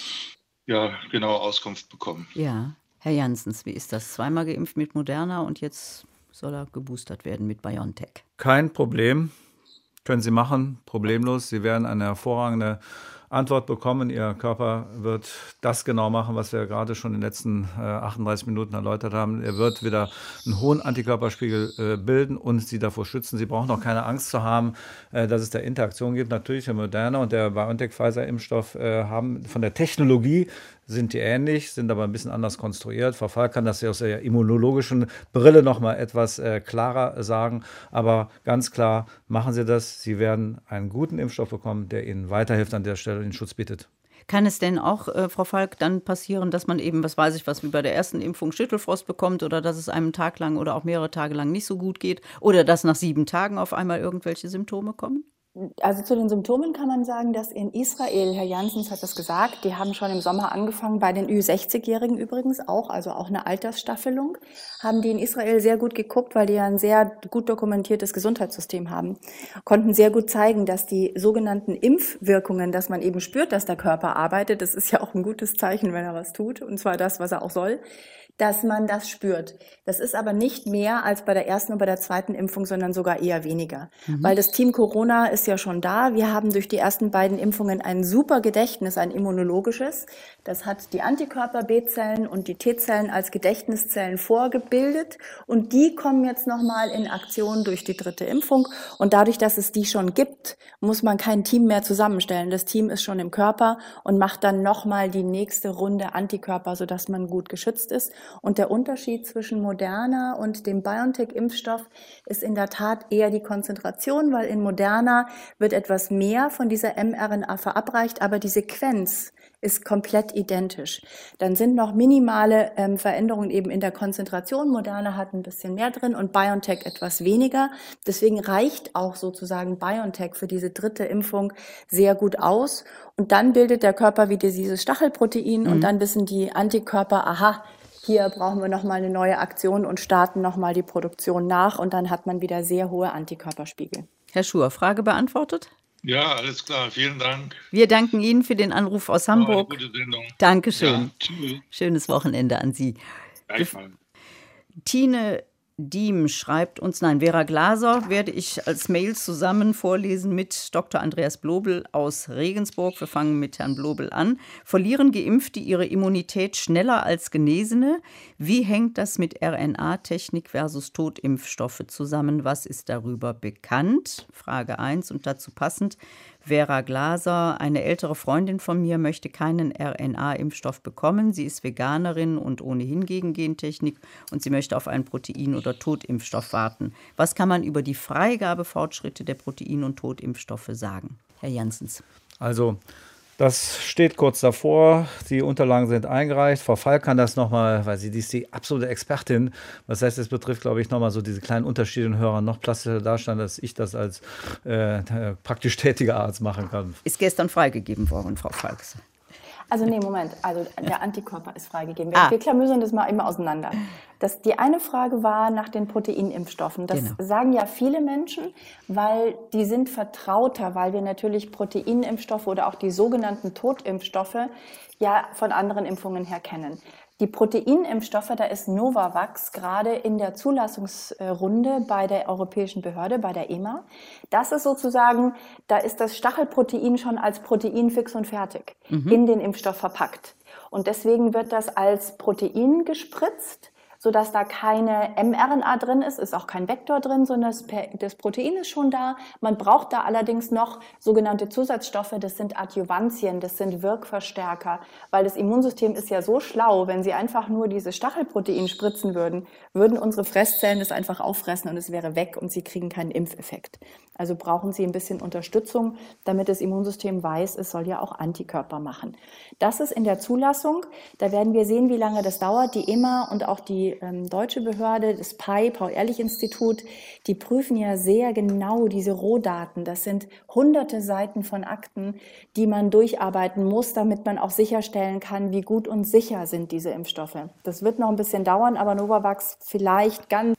genaue Auskunft bekommen. Ja, Herr Janssens, wie ist das? 2-mal geimpft mit Moderna und jetzt soll er geboostert werden mit BioNTech. Kein Problem, können Sie machen, problemlos. Sie werden eine hervorragende Antwort bekommen. Ihr Körper wird das genau machen, was wir gerade schon in den letzten 38 Minuten erläutert haben. Er wird wieder einen hohen Antikörperspiegel bilden und Sie davor schützen. Sie brauchen auch keine Angst zu haben, dass es da Interaktion gibt. Natürlich, der Moderna und der BioNTech-Pfizer-Impfstoff haben von der Technologie sind die ähnlich, sind aber ein bisschen anders konstruiert. Frau Falk kann das ja aus der immunologischen Brille noch mal etwas klarer sagen. Aber ganz klar, machen Sie das. Sie werden einen guten Impfstoff bekommen, der Ihnen weiterhilft an der Stelle und Ihnen Schutz bietet. Kann es denn auch, Frau Falk, dann passieren, dass man eben, was wie bei der ersten Impfung Schüttelfrost bekommt oder dass es einem Tag lang oder auch mehrere Tage lang nicht so gut geht oder dass nach 7 Tagen auf einmal irgendwelche Symptome kommen? Also zu den Symptomen kann man sagen, dass in Israel, Herr Janssens hat das gesagt, die haben schon im Sommer angefangen, bei den Ü60-Jährigen übrigens auch, also auch eine Altersstaffelung, haben die in Israel sehr gut geguckt, weil die ja ein sehr gut dokumentiertes Gesundheitssystem haben, konnten sehr gut zeigen, dass die sogenannten Impfwirkungen, dass man eben spürt, dass der Körper arbeitet, das ist ja auch ein gutes Zeichen, wenn er was tut, und zwar das, was er auch soll, dass man das spürt. Das ist aber nicht mehr als bei der ersten und bei der zweiten Impfung, sondern sogar eher weniger. Weil das Team Corona ist ja schon da. Wir haben durch die ersten beiden Impfungen ein super Gedächtnis, ein immunologisches. Das hat die Antikörper-B-Zellen und die T-Zellen als Gedächtniszellen vorgebildet. Und die kommen jetzt nochmal in Aktion durch die dritte Impfung. Und dadurch, dass es die schon gibt, muss man kein Team mehr zusammenstellen. Das Team ist schon im Körper und macht dann nochmal die nächste Runde Antikörper, sodass man gut geschützt ist. Und der Unterschied zwischen Moderna und dem BioNTech-Impfstoff ist in der Tat eher die Konzentration, weil in Moderna wird etwas mehr von dieser mRNA verabreicht, aber die Sequenz ist komplett identisch. Dann sind noch minimale Veränderungen eben in der Konzentration. Moderna hat ein bisschen mehr drin und BioNTech etwas weniger. Deswegen reicht auch sozusagen BioNTech für diese dritte Impfung sehr gut aus. Und dann bildet der Körper wieder dieses Stachelprotein und dann wissen die Antikörper, aha, hier brauchen wir nochmal eine neue Aktion und starten nochmal die Produktion nach und dann hat man wieder sehr hohe Antikörperspiegel. Herr Schur, Frage beantwortet? Ja, alles klar. Vielen Dank. Wir danken Ihnen für den Anruf aus Hamburg. Eine gute Sendung. Dankeschön. Ja, tschüss. Schönes Wochenende an Sie. Gleichfalls. Tine Diem schreibt uns, Vera Glaser werde ich als Mail zusammen vorlesen mit Dr. Andreas Blobel aus Regensburg. Wir fangen mit Herrn Blobel an. Verlieren Geimpfte ihre Immunität schneller als Genesene? Wie hängt das mit RNA-Technik versus Totimpfstoffe zusammen? Was ist darüber bekannt? Frage 1 und dazu passend. Vera Glaser, eine ältere Freundin von mir, möchte keinen RNA-Impfstoff bekommen. Sie ist Veganerin und ohnehin gegen Gentechnik und sie möchte auf einen Protein- oder Totimpfstoff warten. Was kann man über die Freigabefortschritte der Protein- und Totimpfstoffe sagen? Herr Janssens. Also, das steht kurz davor. Die Unterlagen sind eingereicht. Frau Falk kann das nochmal, weil sie ist die absolute Expertin. Das heißt, es betrifft, glaube ich, nochmal so diese kleinen Unterschiede in Hörern noch plastischer darstellen, dass ich das als praktisch tätiger Arzt machen kann. Ist gestern freigegeben worden, Frau Falk. Also nee, Moment, also der Antikörper ist freigegeben. Wir klamüsern das mal immer auseinander. Die eine Frage war nach den Proteinimpfstoffen. Das sagen ja viele Menschen, weil die sind vertrauter, weil wir natürlich Proteinimpfstoffe oder auch die sogenannten Totimpfstoffe ja von anderen Impfungen her kennen. Die Proteinimpfstoffe, da ist Novavax gerade in der Zulassungsrunde bei der Europäischen Behörde, bei der EMA. Das ist sozusagen, da ist das Stachelprotein schon als Protein fix und fertig in den Impfstoff verpackt. Und deswegen wird das als Protein gespritzt, sodass da keine mRNA drin ist auch kein Vektor drin, sondern das Protein ist schon da. Man braucht da allerdings noch sogenannte Zusatzstoffe, das sind Adjuvantien, das sind Wirkverstärker, weil das Immunsystem ist ja so schlau, wenn sie einfach nur dieses Stachelprotein spritzen würden unsere Fresszellen das einfach auffressen und es wäre weg und sie kriegen keinen Impfeffekt. Also brauchen sie ein bisschen Unterstützung, damit das Immunsystem weiß, es soll ja auch Antikörper machen. Das ist in der Zulassung, da werden wir sehen, wie lange das dauert. Die EMA und auch die deutsche Behörde, das PAI, Paul-Ehrlich-Institut, die prüfen ja sehr genau diese Rohdaten. Das sind hunderte Seiten von Akten, die man durcharbeiten muss, damit man auch sicherstellen kann, wie gut und sicher sind diese Impfstoffe. Das wird noch ein bisschen dauern, aber Novavax vielleicht ganz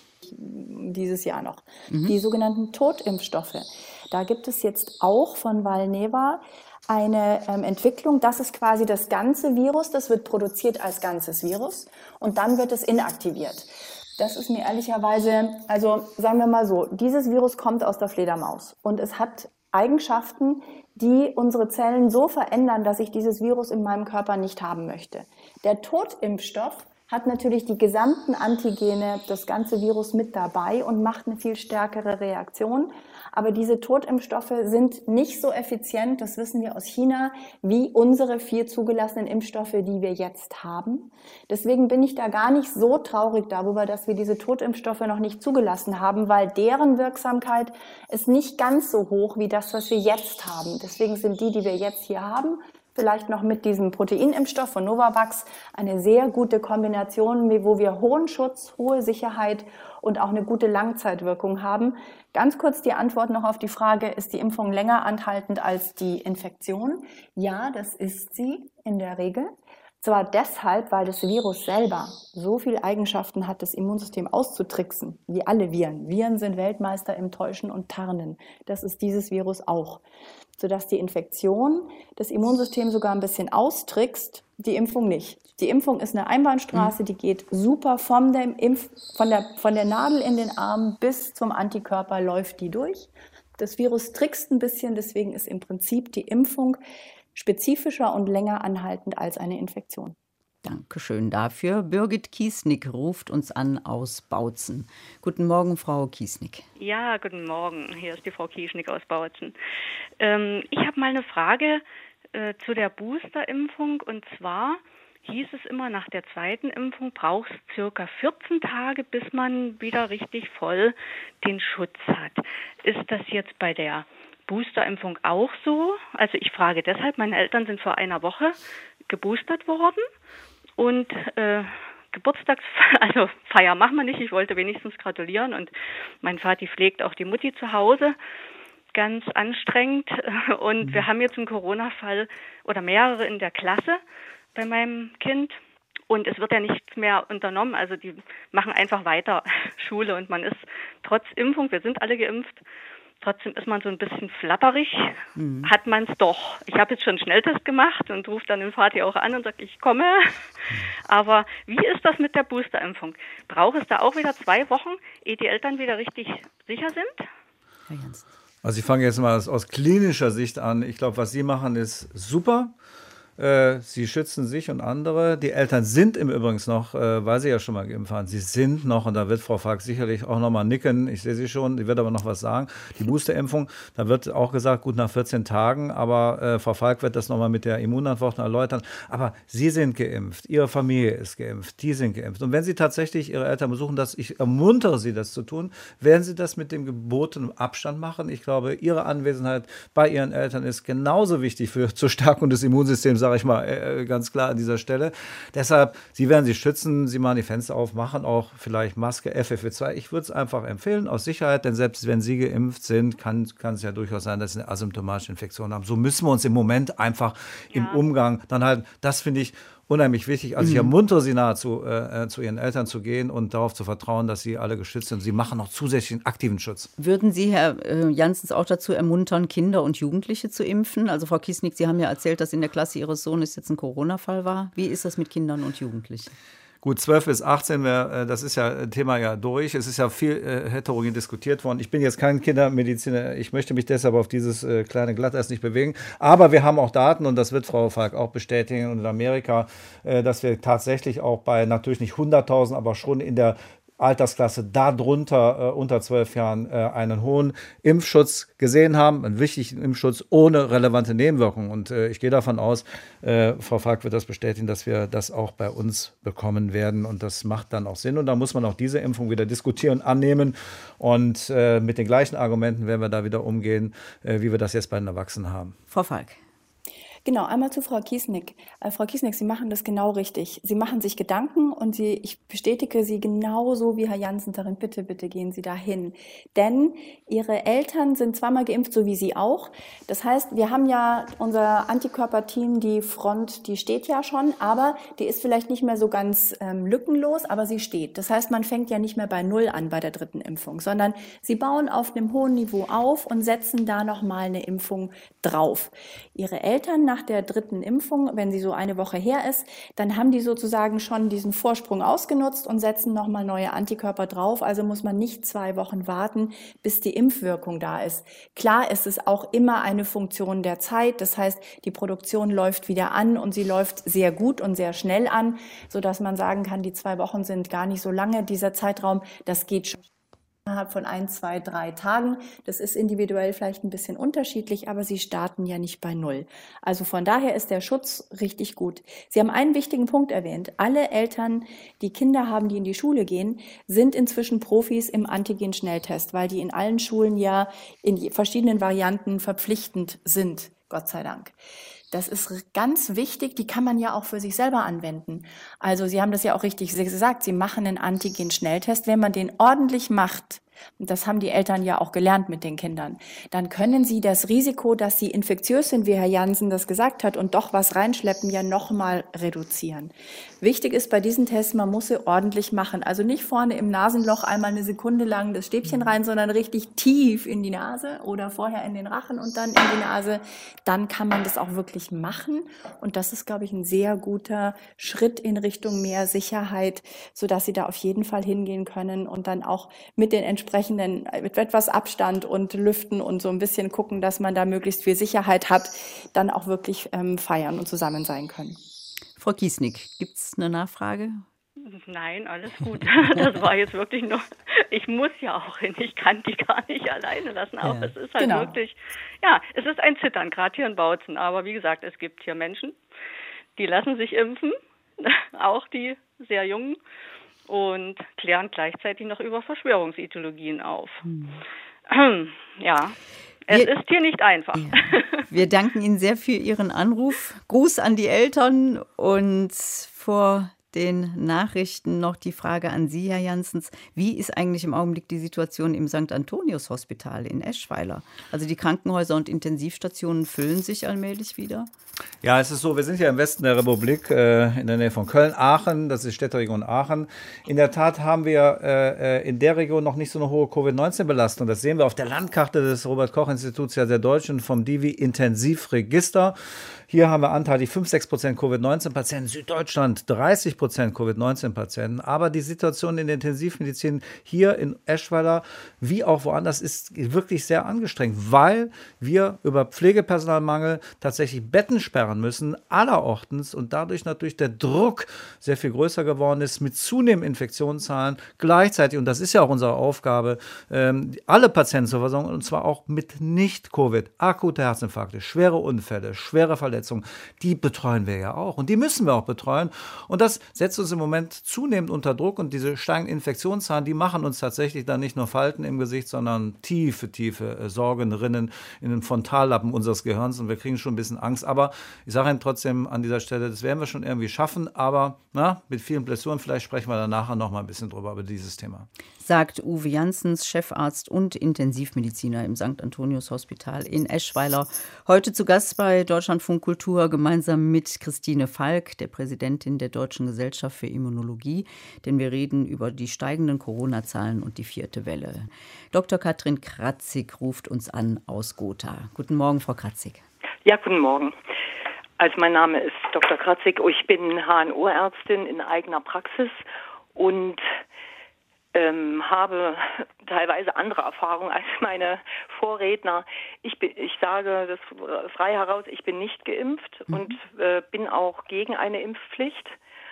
dieses Jahr noch. Die sogenannten Totimpfstoffe. Da gibt es jetzt auch von Valneva eine Entwicklung, das ist quasi das ganze Virus, das wird produziert als ganzes Virus und dann wird es inaktiviert. Das ist mir ehrlicherweise, also sagen wir mal so, dieses Virus kommt aus der Fledermaus und es hat Eigenschaften, die unsere Zellen so verändern, dass ich dieses Virus in meinem Körper nicht haben möchte. Der Totimpfstoff hat natürlich die gesamten Antigene, das ganze Virus mit dabei und macht eine viel stärkere Reaktion. Aber diese Totimpfstoffe sind nicht so effizient, das wissen wir aus China, wie unsere 4 zugelassenen Impfstoffe, die wir jetzt haben. Deswegen bin ich da gar nicht so traurig darüber, dass wir diese Totimpfstoffe noch nicht zugelassen haben, weil deren Wirksamkeit ist nicht ganz so hoch wie das, was wir jetzt haben. Deswegen sind die wir jetzt hier haben, vielleicht noch mit diesem Proteinimpfstoff von Novavax eine sehr gute Kombination, wo wir hohen Schutz, hohe Sicherheit und auch eine gute Langzeitwirkung haben. Ganz kurz die Antwort noch auf die Frage, ist die Impfung länger anhaltend als die Infektion? Ja, das ist sie in der Regel. Zwar deshalb, weil das Virus selber so viele Eigenschaften hat, das Immunsystem auszutricksen, wie alle Viren. Viren sind Weltmeister im Täuschen und Tarnen. Das ist dieses Virus auch. Sodass die Infektion das Immunsystem sogar ein bisschen austrickst, Die Impfung nicht. Die Impfung ist eine Einbahnstraße, die geht super von der Nadel in den Arm bis zum Antikörper läuft die durch. Das Virus trickst ein bisschen, deswegen ist im Prinzip die Impfung spezifischer und länger anhaltend als eine Infektion. Dankeschön dafür. Birgit Kiesnick ruft uns an aus Bautzen. Guten Morgen, Frau Kiesnick. Ja, guten Morgen. Hier ist die Frau Kiesnick aus Bautzen. Ich habe mal eine Frage zu der Boosterimpfung. Und zwar hieß es immer, nach der zweiten Impfung braucht es circa 14 Tage, bis man wieder richtig voll den Schutz hat. Ist das jetzt bei der Boosterimpfung auch so? Also ich frage deshalb, meine Eltern sind vor einer Woche geboostert worden. Und Geburtstagsfeier machen wir nicht. Ich wollte wenigstens gratulieren. Und mein Vati pflegt auch die Mutti zu Hause. Ganz anstrengend. Und wir haben jetzt einen Corona-Fall oder mehrere in der Klasse bei meinem Kind. Und es wird ja nichts mehr unternommen. Also die machen einfach weiter Schule. Und man ist trotz Impfung, wir sind alle geimpft, trotzdem ist man so ein bisschen flapperig, hat man es doch. Ich habe jetzt schon einen Schnelltest gemacht und rufe dann den Vati auch an und sage, ich komme. Aber wie ist das mit der Boosterimpfung? Braucht es da auch wieder 2 Wochen, ehe die Eltern wieder richtig sicher sind? Herr Jansen. Also ich fange jetzt mal aus klinischer Sicht an. Ich glaube, was Sie machen, ist super. Sie schützen sich und andere. Die Eltern sind im Übrigen noch, weil sie ja schon mal geimpft haben, sie sind noch, und da wird Frau Falk sicherlich auch noch mal nicken, ich sehe sie schon, die wird aber noch was sagen, die Boosterimpfung, da wird auch gesagt, gut nach 14 Tagen, aber Frau Falk wird das noch mal mit der Immunantwort erläutern, aber Sie sind geimpft, Ihre Familie ist geimpft, die sind geimpft, und wenn Sie tatsächlich Ihre Eltern besuchen, ich ermuntere Sie, das zu tun, werden Sie das mit dem gebotenen Abstand machen. Ich glaube, Ihre Anwesenheit bei Ihren Eltern ist genauso wichtig zur Stärkung des Immunsystems, sage ich mal ganz klar an dieser Stelle. Deshalb, Sie werden sich schützen, Sie machen die Fenster auf, machen auch vielleicht Maske, FFP2. Ich würde es einfach empfehlen, aus Sicherheit, denn selbst wenn Sie geimpft sind, kann es ja durchaus sein, dass Sie eine asymptomatische Infektion haben. So müssen wir uns im Moment einfach im Umgang dann halten. Das finde ich unheimlich wichtig. Also ich ermuntere Sie nahezu, zu Ihren Eltern zu gehen und darauf zu vertrauen, dass Sie alle geschützt sind. Sie machen noch zusätzlichen aktiven Schutz. Würden Sie, Herr Janssens, auch dazu ermuntern, Kinder und Jugendliche zu impfen? Also Frau Kiesnick, Sie haben ja erzählt, dass in der Klasse Ihres Sohnes jetzt ein Corona-Fall war. Wie ist das mit Kindern und Jugendlichen? Gut, 12 bis 18, das ist ja Thema ja durch. Es ist ja viel heterogen diskutiert worden. Ich bin jetzt kein Kindermediziner. Ich möchte mich deshalb auf dieses kleine Glatteis nicht bewegen. Aber wir haben auch Daten, und das wird Frau Falk auch bestätigen, und in Amerika, dass wir tatsächlich auch bei natürlich nicht 100.000, aber schon in der Altersklasse darunter unter 12 Jahren einen hohen Impfschutz gesehen haben, einen wichtigen Impfschutz ohne relevante Nebenwirkungen. Und ich gehe davon aus, Frau Falk wird das bestätigen, dass wir das auch bei uns bekommen werden. Und das macht dann auch Sinn. Und da muss man auch diese Impfung wieder diskutieren, annehmen. Und mit den gleichen Argumenten werden wir da wieder umgehen, wie wir das jetzt bei den Erwachsenen haben. Frau Falk. Genau, einmal zu Frau Kiesnick. Frau Kiesnick, Sie machen das genau richtig. Sie machen sich Gedanken und ich bestätige Sie genauso wie Herr Janssen darin. Bitte, bitte gehen Sie dahin. Denn Ihre Eltern sind zweimal geimpft, so wie Sie auch. Das heißt, wir haben ja unser Antikörperteam, die Front, die steht ja schon, aber die ist vielleicht nicht mehr so ganz lückenlos, aber sie steht. Das heißt, man fängt ja nicht mehr bei Null an bei der dritten Impfung, sondern Sie bauen auf einem hohen Niveau auf und setzen da nochmal eine Impfung drauf. Ihre Eltern nach der dritten Impfung, wenn sie so eine Woche her ist, dann haben die sozusagen schon diesen Vorsprung ausgenutzt und setzen nochmal neue Antikörper drauf. Also muss man nicht 2 Wochen warten, bis die Impfwirkung da ist. Klar ist es auch immer eine Funktion der Zeit. Das heißt, die Produktion läuft wieder an und sie läuft sehr gut und sehr schnell an, sodass man sagen kann, die 2 Wochen sind gar nicht so lange. Dieser Zeitraum, das geht schon innerhalb von 1, 2, 3 Tagen. Das ist individuell vielleicht ein bisschen unterschiedlich, aber Sie starten ja nicht bei Null. Also von daher ist der Schutz richtig gut. Sie haben einen wichtigen Punkt erwähnt. Alle Eltern, die Kinder haben, die in die Schule gehen, sind inzwischen Profis im Antigen-Schnelltest, weil die in allen Schulen ja in verschiedenen Varianten verpflichtend sind, Gott sei Dank. Das ist ganz wichtig, die kann man ja auch für sich selber anwenden. Also Sie haben das ja auch richtig gesagt, Sie machen einen Antigen-Schnelltest. Wenn man den ordentlich macht, Und das haben die Eltern ja auch gelernt mit den Kindern. Dann können sie das Risiko, dass sie infektiös sind, wie Herr Jansen das gesagt hat, und doch was reinschleppen, ja nochmal reduzieren. Wichtig ist bei diesen Tests, man muss sie ordentlich machen. Also nicht vorne im Nasenloch einmal eine Sekunde lang das Stäbchen rein, sondern richtig tief in die Nase oder vorher in den Rachen und dann in die Nase. Dann kann man das auch wirklich machen. Und das ist, glaube ich, ein sehr guter Schritt in Richtung mehr Sicherheit, sodass Sie da auf jeden Fall hingehen können und dann auch mit den entsprechenden, mit etwas Abstand und Lüften und so ein bisschen gucken, dass man da möglichst viel Sicherheit hat, dann auch wirklich feiern und zusammen sein können. Frau Kiesnig, gibt es eine Nachfrage? Nein, alles gut. Das war jetzt wirklich nur, ich muss ja auch hin, ich kann die gar nicht alleine lassen, auch es ist halt wirklich, es ist ein Zittern, gerade hier in Bautzen, aber wie gesagt, es gibt hier Menschen, die lassen sich impfen, auch die sehr Jungen, und klären gleichzeitig noch über Verschwörungsideologien auf. Es ist hier nicht einfach. Ja. Wir danken Ihnen sehr für Ihren Anruf. Gruß an die Eltern und vor den Nachrichten noch die Frage an Sie, Herr Janssens. Wie ist eigentlich im Augenblick die Situation im St. Antonius Hospital in Eschweiler? Also die Krankenhäuser und Intensivstationen füllen sich allmählich wieder? Ja, es ist so, wir sind ja im Westen der Republik, in der Nähe von Köln, Aachen, das ist Städteregion Aachen. In der Tat haben wir in der Region noch nicht so eine hohe Covid-19-Belastung. Das sehen wir auf der Landkarte des Robert-Koch-Instituts ja sehr deutsch und vom Divi-Intensivregister. Hier haben wir anteilig 5-6% Covid-19-Patienten, Süddeutschland 30% Covid-19-Patienten. Aber die Situation in der Intensivmedizin hier in Eschweiler wie auch woanders ist wirklich sehr angestrengt, weil wir über Pflegepersonalmangel tatsächlich Betten sperren müssen, allerortens, und dadurch natürlich der Druck sehr viel größer geworden ist mit zunehmenden Infektionszahlen gleichzeitig, und das ist ja auch unsere Aufgabe, alle Patienten zu versorgen, und zwar auch mit Nicht-Covid, akute Herzinfarkte, schwere Unfälle, schwere Verletzungen, die betreuen wir ja auch und die müssen wir auch betreuen, und das setzt uns im Moment zunehmend unter Druck, und diese steigenden Infektionszahlen, die machen uns tatsächlich dann nicht nur Falten im Gesicht, sondern tiefe Sorgen rinnen in den Frontallappen unseres Gehirns, und wir kriegen schon ein bisschen Angst. Aber ich sage Ihnen trotzdem an dieser Stelle, das werden wir schon irgendwie schaffen, aber mit vielen Blessuren, vielleicht sprechen wir dann nachher noch mal ein bisschen drüber, über dieses Thema. Sagt Uwe Janssens, Chefarzt und Intensivmediziner im St. Antonius Hospital in Eschweiler. Heute zu Gast bei Deutschlandfunk Kultur, gemeinsam mit Christine Falk, der Präsidentin der Deutschen Gesellschaft für Immunologie, denn wir reden über die steigenden Corona-Zahlen und die 4. Welle. Dr. Katrin Kratzig ruft uns an aus Gotha. Guten Morgen, Frau Kratzig. Ja, guten Morgen. Also mein Name ist Dr. Kratzig. Ich bin HNO-Ärztin in eigener Praxis und habe teilweise andere Erfahrungen als meine Vorredner. Ich sage das frei heraus, ich bin nicht geimpft und bin auch gegen eine Impfpflicht.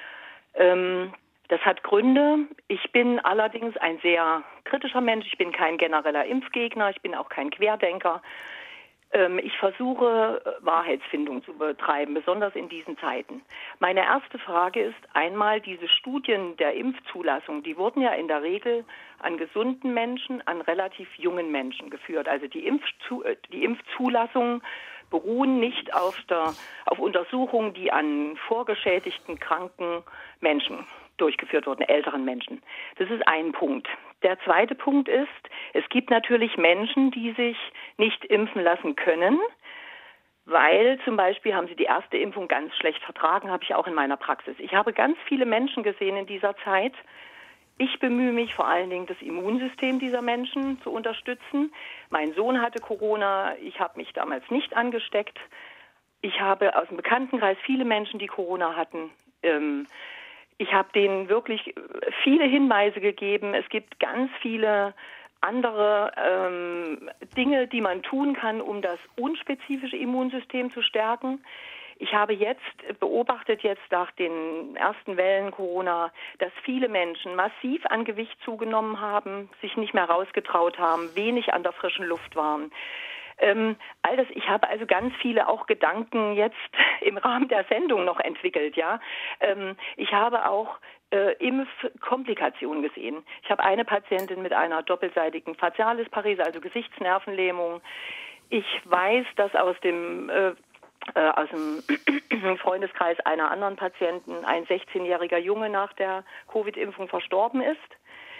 Das hat Gründe. Ich bin allerdings ein sehr kritischer Mensch. Ich bin kein genereller Impfgegner. Ich bin auch kein Querdenker. Ich versuche, Wahrheitsfindung zu betreiben, besonders in diesen Zeiten. Meine erste Frage ist einmal, diese Studien der Impfzulassung, die wurden ja in der Regel an gesunden Menschen, an relativ jungen Menschen geführt. Also die Impfzulassungen beruhen nicht auf Untersuchungen, die an vorgeschädigten, kranken Menschen durchgeführt wurden, älteren Menschen. Das ist ein Punkt. Der zweite Punkt ist, es gibt natürlich Menschen, die sich nicht impfen lassen können, weil zum Beispiel haben sie die erste Impfung ganz schlecht vertragen, habe ich auch in meiner Praxis. Ich habe ganz viele Menschen gesehen in dieser Zeit. Ich bemühe mich vor allen Dingen, das Immunsystem dieser Menschen zu unterstützen. Mein Sohn hatte Corona, ich habe mich damals nicht angesteckt. Ich habe aus dem Bekanntenkreis viele Menschen, die Corona hatten. Ich habe denen wirklich viele Hinweise gegeben. Es gibt ganz viele andere Dinge, die man tun kann, um das unspezifische Immunsystem zu stärken. Ich habe beobachtet nach den ersten Wellen Corona, dass viele Menschen massiv an Gewicht zugenommen haben, sich nicht mehr rausgetraut haben, wenig an der frischen Luft waren. All das, ich habe also ganz viele auch Gedanken jetzt im Rahmen der Sendung noch entwickelt, ja. Ich habe auch Impfkomplikationen gesehen. Ich habe eine Patientin mit einer doppelseitigen Facialis-Parese, also Gesichtsnervenlähmung. Ich weiß, dass aus dem Freundeskreis einer anderen Patienten ein 16-jähriger Junge nach der Covid-Impfung verstorben ist.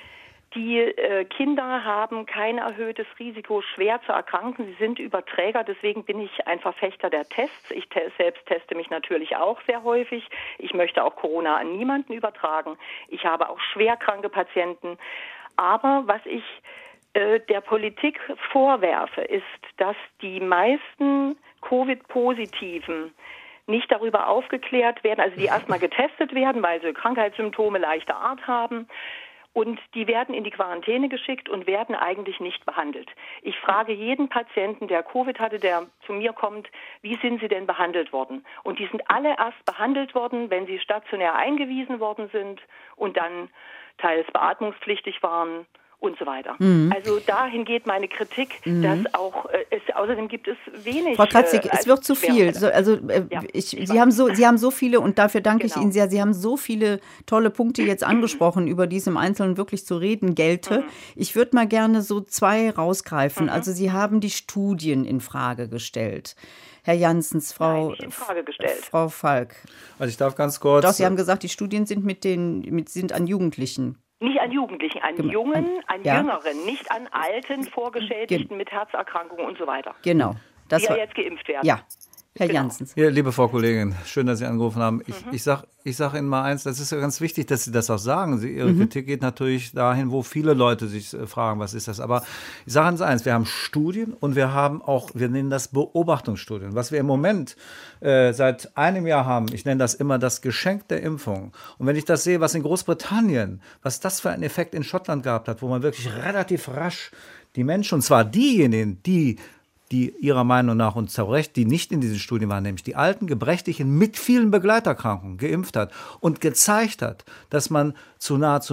Die Kinder haben kein erhöhtes Risiko, schwer zu erkranken. Sie sind Überträger, deswegen bin ich ein Verfechter der Tests. Ich selbst teste mich natürlich auch sehr häufig. Ich möchte auch Corona an niemanden übertragen. Ich habe auch schwerkranke Patienten. Aber was ich der Politik vorwerfe, ist, dass die meisten Covid-Positiven nicht darüber aufgeklärt werden, also die erstmal getestet werden, weil sie Krankheitssymptome leichter Art haben. Und die werden in die Quarantäne geschickt und werden eigentlich nicht behandelt. Ich frage jeden Patienten, der Covid hatte, der zu mir kommt, wie sind sie denn behandelt worden? Und die sind alle erst behandelt worden, wenn sie stationär eingewiesen worden sind und dann teils beatmungspflichtig waren und so weiter. Also dahin geht meine Kritik, dass auch außerdem gibt es wenig. Frau Kratzig, es wird zu viel. Sie haben so viele, und dafür danke ich Ihnen sehr, Sie haben so viele tolle Punkte jetzt angesprochen, über die es im Einzelnen wirklich zu reden gelte. Ich würde mal gerne so 2 rausgreifen. Also Sie haben die Studien in Frage gestellt. Herr Janssens, Frau Falk. Also ich darf ganz kurz. Doch, Sie haben gesagt, die Studien sind sind an Jugendlichen. Nicht an Jugendlichen, an Jungen, an Jüngeren, nicht an Alten, Vorgeschädigten mit Herzerkrankungen und so weiter. Genau. Die ja jetzt geimpft werden. Ja, Herr Janssens. Ja, liebe Frau Kollegin, schön, dass Sie angerufen haben. Ich sag Ihnen mal eins, das ist ja ganz wichtig, dass Sie das auch sagen. Ihre Kritik geht natürlich dahin, wo viele Leute sich fragen, was ist das? Aber ich sage Ihnen eins, wir haben Studien und wir haben auch, wir nennen das Beobachtungsstudien. Was wir im Moment seit einem Jahr haben, ich nenne das immer das Geschenk der Impfung. Und wenn ich das sehe, was in Großbritannien, was das für einen Effekt in Schottland gehabt hat, wo man wirklich relativ rasch die Menschen, und zwar diejenigen, die ihrer Meinung nach und zu Recht, die nicht in diesen Studien waren, nämlich die alten Gebrechlichen mit vielen Begleiterkrankungen geimpft hat und gezeigt hat, dass man zu nahezu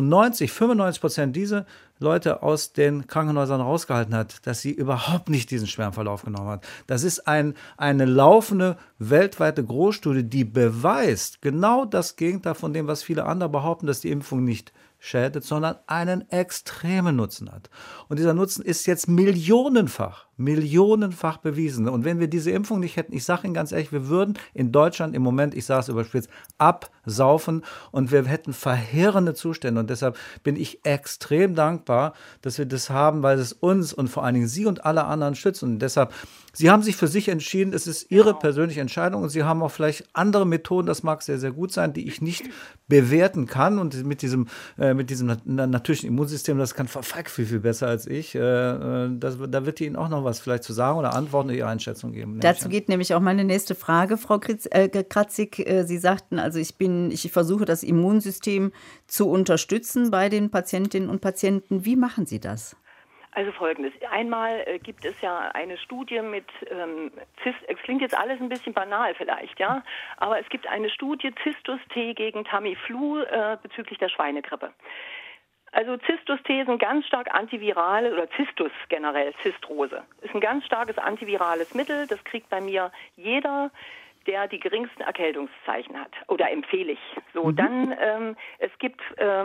95% diese Leute aus den Krankenhäusern rausgehalten hat, dass sie überhaupt nicht diesen schweren Verlauf genommen hat. Das ist eine laufende weltweite Großstudie, die beweist genau das Gegenteil von dem, was viele andere behaupten, dass die Impfung nicht schädigt, sondern einen extremen Nutzen hat. Und dieser Nutzen ist jetzt millionenfach bewiesen. Und wenn wir diese Impfung nicht hätten, ich sage Ihnen ganz ehrlich, wir würden in Deutschland im Moment, ich sage es überspitzt, absaufen und wir hätten verheerende Zustände. Und deshalb bin ich extrem dankbar, dass wir das haben, weil es uns und vor allen Dingen Sie und alle anderen schützt. Und deshalb, Sie haben sich für sich entschieden, es ist Ihre persönliche Entscheidung und Sie haben auch vielleicht andere Methoden, das mag sehr, sehr gut sein, die ich nicht bewerten kann. Und mit diesem natürlichen Immunsystem, das kann Falk viel besser als ich. Da wird Ihnen auch noch was vielleicht zu sagen oder Antworten oder Ihre Einschätzung geben. Dazu geht nämlich auch meine nächste Frage, Frau Kratzig. Sie sagten, also ich versuche das Immunsystem zu unterstützen bei den Patientinnen und Patienten. Wie machen Sie das? Also Folgendes. Einmal gibt es ja eine Studie mit es klingt jetzt alles ein bisschen banal vielleicht, ja, aber es gibt eine Studie Cistus-T gegen Tamiflu bezüglich der Schweinegrippe. Also Cistus-T ist ein ganz stark antivirales, oder Cistus generell, Zistrose, ist ein ganz starkes antivirales Mittel. Das kriegt bei mir jeder, der die geringsten Erkältungszeichen hat, oder empfehle ich. So, dann es gibt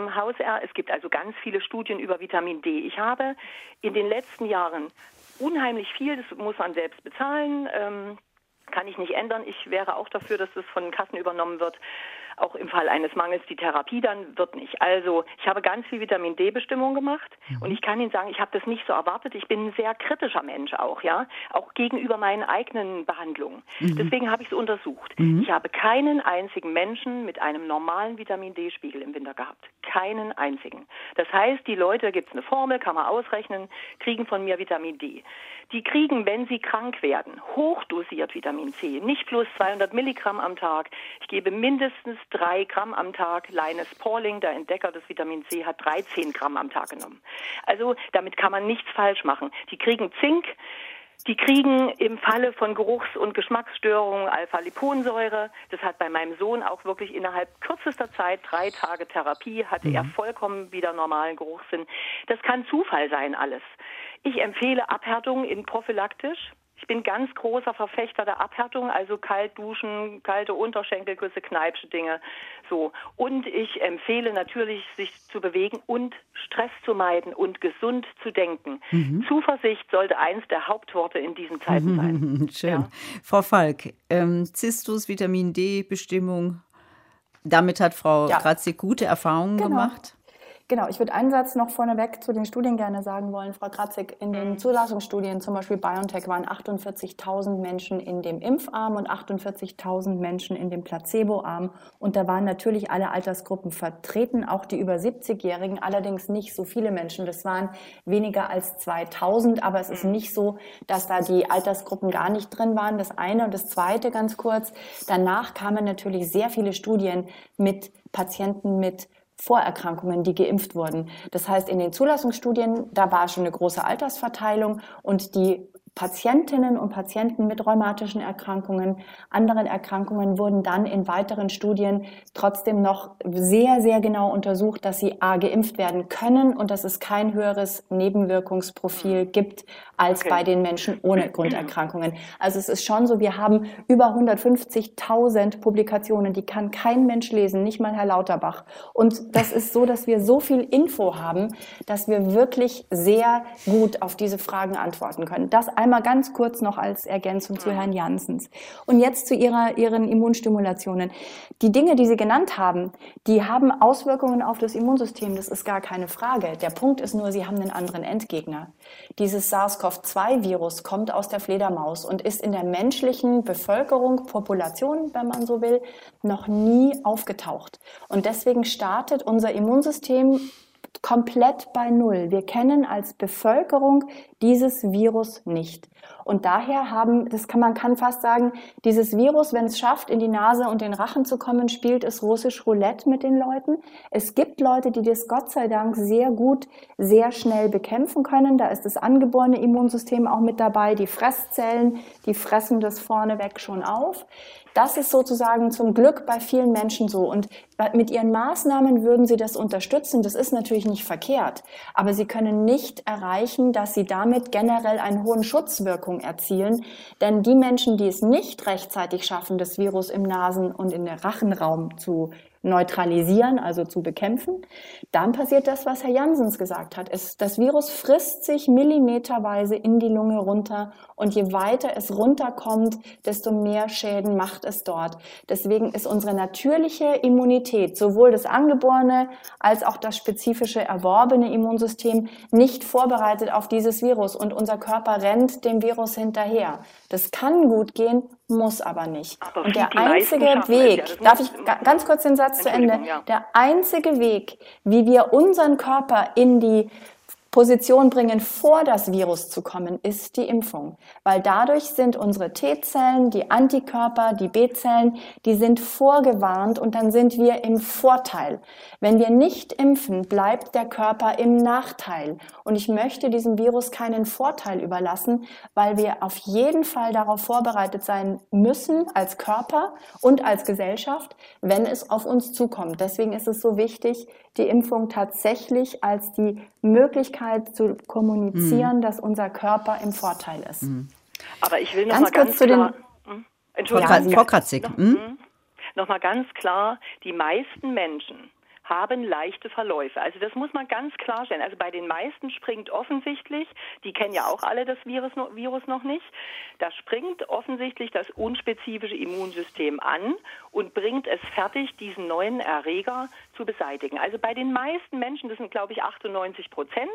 es gibt also ganz viele Studien über Vitamin D. Ich habe in den letzten Jahren unheimlich viel, das muss man selbst bezahlen, kann ich nicht ändern. Ich wäre auch dafür, dass das von Kassen übernommen wird. Auch im Fall eines Mangels die Therapie dann wird nicht. Also ich habe ganz viel Vitamin D-Bestimmung gemacht und ich kann Ihnen sagen, ich habe das nicht so erwartet. Ich bin ein sehr kritischer Mensch auch, ja, auch gegenüber meinen eigenen Behandlungen. Deswegen habe ich es untersucht. Ich habe keinen einzigen Menschen mit einem normalen Vitamin D-Spiegel im Winter gehabt. Keinen einzigen. Das heißt, die Leute, da gibt es eine Formel, kann man ausrechnen, kriegen von mir Vitamin D. Die kriegen, wenn sie krank werden, hochdosiert Vitamin C, nicht plus 200 Milligramm am Tag. Ich gebe mindestens 3 Gramm am Tag. Linus Pauling, der Entdecker des Vitamin C, hat 13 Gramm am Tag genommen. Also damit kann man nichts falsch machen. Die kriegen Zink, die kriegen im Falle von Geruchs- und Geschmacksstörungen Alpha-Liponsäure. Das hat bei meinem Sohn auch wirklich innerhalb kürzester Zeit 3 Tage Therapie, hatte er vollkommen wieder normalen Geruchssinn. Das kann Zufall sein alles. Ich empfehle Abhärtung in prophylaktisch. Ich bin ganz großer Verfechter der Abhärtung, also kalt duschen, kalte Unterschenkelküsse, Kneipsche Dinge, so. Und ich empfehle natürlich, sich zu bewegen und Stress zu meiden und gesund zu denken. Zuversicht sollte eins der Hauptworte in diesen Zeiten sein. Schön. Ja. Frau Falk, Cistus, Vitamin D-Bestimmung, damit hat Frau Kratzig gute Erfahrungen gemacht. Genau, ich würde einen Satz noch vorneweg zu den Studien gerne sagen wollen, Frau Kratzig. In den Zulassungsstudien, zum Beispiel BioNTech, waren 48.000 Menschen in dem Impfarm und 48.000 Menschen in dem Placeboarm. Und da waren natürlich alle Altersgruppen vertreten, auch die über 70-Jährigen, allerdings nicht so viele Menschen. Das waren weniger als 2.000, aber es ist nicht so, dass da die Altersgruppen gar nicht drin waren. Das eine. Und das zweite ganz kurz, danach kamen natürlich sehr viele Studien mit Patienten mit Vorerkrankungen, die geimpft wurden. Das heißt, in den Zulassungsstudien, da war schon eine große Altersverteilung und die Patientinnen und Patienten mit rheumatischen Erkrankungen, anderen Erkrankungen wurden dann in weiteren Studien trotzdem noch sehr, sehr genau untersucht, dass sie geimpft werden können und dass es kein höheres Nebenwirkungsprofil gibt als bei den Menschen ohne Grunderkrankungen. Also es ist schon so, wir haben über 150.000 Publikationen, die kann kein Mensch lesen, nicht mal Herr Lauterbach. Und das ist so, dass wir so viel Info haben, dass wir wirklich sehr gut auf diese Fragen antworten können. Das einmal ganz kurz noch als Ergänzung zu Herrn Janssens. Und jetzt zu Ihren Immunstimulationen. Die Dinge, die Sie genannt haben, die haben Auswirkungen auf das Immunsystem. Das ist gar keine Frage. Der Punkt ist nur, Sie haben einen anderen Endgegner. Dieses SARS-CoV-2-Virus kommt aus der Fledermaus und ist in der menschlichen Bevölkerung, Population, wenn man so will, noch nie aufgetaucht. Und deswegen startet unser Immunsystem komplett bei Null. Wir kennen als Bevölkerung dieses Virus nicht. Und daher man kann fast sagen, dieses Virus, wenn es schafft, in die Nase und den Rachen zu kommen, spielt es russisch Roulette mit den Leuten. Es gibt Leute, die das Gott sei Dank sehr gut, sehr schnell bekämpfen können. Da ist das angeborene Immunsystem auch mit dabei. Die Fresszellen, die fressen das vorneweg schon auf. Das ist sozusagen zum Glück bei vielen Menschen so. Und mit ihren Maßnahmen würden sie das unterstützen. Das ist natürlich nicht verkehrt. Aber sie können nicht erreichen, dass sie damit generell einen hohen Schutzwirkung erzielen. Denn die Menschen, die es nicht rechtzeitig schaffen, das Virus im Nasen- und in den Rachenraum zu neutralisieren, also zu bekämpfen, dann passiert das, was Herr Janssens gesagt hat. Das Virus frisst sich millimeterweise in die Lunge runter und je weiter es runterkommt, desto mehr Schäden macht es dort. Deswegen ist unsere natürliche Immunität, sowohl das angeborene als auch das spezifische erworbene Immunsystem, nicht vorbereitet auf dieses Virus und unser Körper rennt dem Virus hinterher. Das kann gut gehen, muss aber nicht. Aber und der die einzige meisten schaffen Weg, es, ja, darf ich ganz kurz den Satz zu Ende? Ja. Der einzige Weg, wie wir unseren Körper in die Position bringen, vor das Virus zu kommen, ist die Impfung. Weil dadurch sind unsere T-Zellen, die Antikörper, die B-Zellen, die sind vorgewarnt und dann sind wir im Vorteil. Wenn wir nicht impfen, bleibt der Körper im Nachteil. Und ich möchte diesem Virus keinen Vorteil überlassen, weil wir auf jeden Fall darauf vorbereitet sein müssen, als Körper und als Gesellschaft, wenn es auf uns zukommt. Deswegen ist es so wichtig, die Impfung tatsächlich als die Möglichkeit zu kommunizieren, dass unser Körper im Vorteil ist. Aber ich will noch mal ganz klar... Entschuldigung. Frau Kratzig. Noch mal ganz klar, die meisten Menschen haben leichte Verläufe. Also das muss man ganz klarstellen. Also bei den meisten springt offensichtlich, die kennen ja auch alle das Virus noch nicht, da springt offensichtlich das unspezifische Immunsystem an und bringt es fertig, diesen neuen Erreger zu beseitigen. Also bei den meisten Menschen, das sind glaube ich 98%,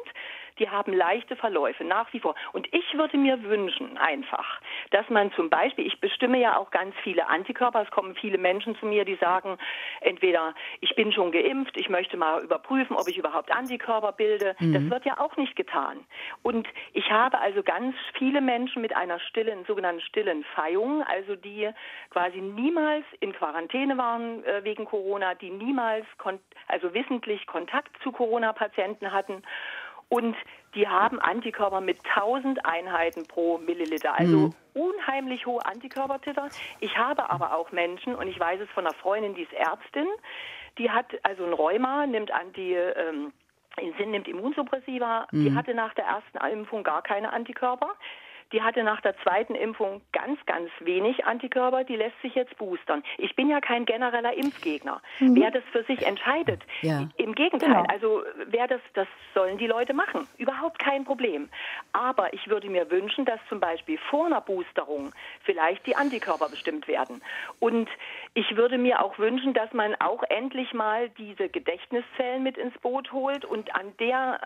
die haben leichte Verläufe nach wie vor. Und ich würde mir wünschen einfach, dass man zum Beispiel, ich bestimme ja auch ganz viele Antikörper, es kommen viele Menschen zu mir, die sagen, entweder ich bin schon geimpft, ich möchte mal überprüfen, ob ich überhaupt Antikörper bilde. Das wird ja auch nicht getan. Und ich habe also ganz viele Menschen mit einer sogenannten stillen Feihung, also die quasi niemals in Quarantäne waren wegen Corona, die niemals wissentlich Kontakt zu Corona-Patienten hatten. Und die haben Antikörper mit 1000 Einheiten pro Milliliter, also unheimlich hohe Antikörpertiter. Ich habe aber auch Menschen, und ich weiß es von einer Freundin, die ist Ärztin, die hat also ein Rheuma, nimmt Immunsuppressiva, die hatte nach der ersten Impfung gar keine Antikörper. die hatte nach der zweiten Impfung ganz, ganz wenig Antikörper, die lässt sich jetzt boostern. Ich bin ja kein genereller Impfgegner. Wer das für sich entscheidet, im Gegenteil, also das sollen die Leute machen. Überhaupt kein Problem. Aber ich würde mir wünschen, dass zum Beispiel vor einer Boosterung vielleicht die Antikörper bestimmt werden. Und ich würde mir auch wünschen, dass man auch endlich mal diese Gedächtniszellen mit ins Boot holt und anhand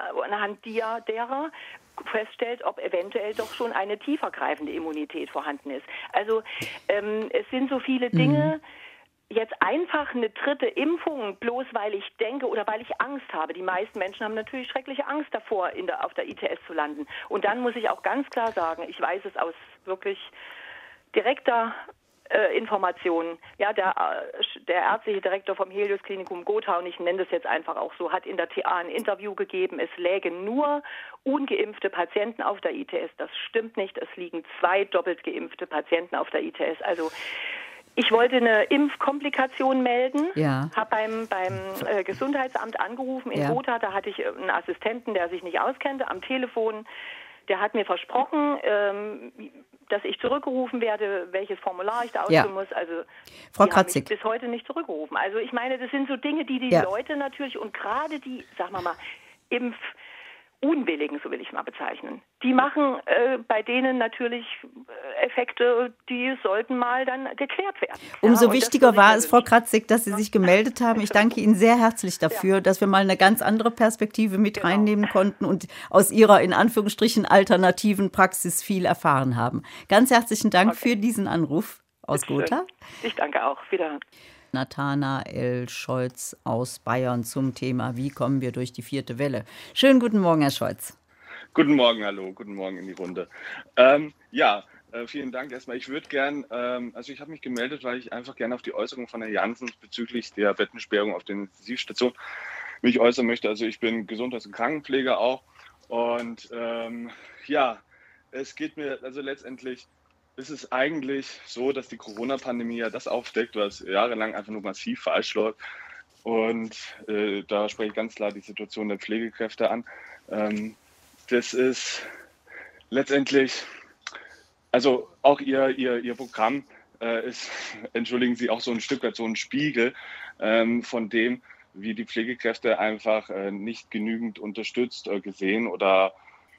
derer feststellt, ob eventuell doch schon eine tiefergreifende Immunität vorhanden ist. Also es sind so viele Dinge. Jetzt einfach eine dritte Impfung, bloß weil ich denke oder weil ich Angst habe. Die meisten Menschen haben natürlich schreckliche Angst davor, auf der ITS zu landen. Und dann muss ich auch ganz klar sagen, ich weiß es aus wirklich direkter Informationen. Ja, der ärztliche Direktor vom Helios-Klinikum Gotha, und ich nenne das jetzt einfach auch so, hat in der TA ein Interview gegeben, es lägen nur ungeimpfte Patienten auf der ITS. Das stimmt nicht, es liegen 2 doppelt geimpfte Patienten auf der ITS. Also ich wollte eine Impfkomplikation melden, habe beim Gesundheitsamt angerufen in Gotha, da hatte ich einen Assistenten, der sich nicht auskannte, am Telefon. Der hat mir versprochen, dass ich zurückgerufen werde, welches Formular ich da ausfüllen muss. Also Frau die haben Kratzig. mich bis heute nicht zurückgerufen. Also ich meine, das sind so Dinge, die Leute natürlich und gerade die, sagen wir mal, Impfunwilligen, so will ich es mal bezeichnen, die machen bei denen natürlich Effekte, die sollten mal dann geklärt werden. Umso wichtiger war es, Frau Kratzig, dass Sie sich gemeldet haben. Ich danke Ihnen sehr herzlich dafür, dass wir mal eine ganz andere Perspektive mit reinnehmen konnten und aus Ihrer in Anführungsstrichen alternativen Praxis viel erfahren haben. Ganz herzlichen Dank für diesen Anruf aus Gotha. Ich danke auch. Wieder. Nathanael Scholz aus Bayern zum Thema, wie kommen wir durch die 4. Welle. Schönen guten Morgen, Herr Scholz. Guten Morgen, hallo, guten Morgen in die Runde. Vielen Dank erstmal. Ich würde gern, ich habe mich gemeldet, weil ich einfach gerne auf die Äußerung von Herrn Jansen bezüglich der Bettensperrung auf den Intensivstationen mich äußern möchte. Also ich bin Gesundheits- und Krankenpfleger auch und es geht mir, also letztendlich ist es eigentlich so, dass die Corona-Pandemie ja das aufdeckt, was jahrelang einfach nur massiv falsch läuft. Und da spreche ich ganz klar die Situation der Pflegekräfte an. Das ist letztendlich, also auch ihr Programm ist, entschuldigen Sie, auch so ein Stück weit so ein Spiegel von dem, wie die Pflegekräfte einfach nicht genügend unterstützt gesehen oder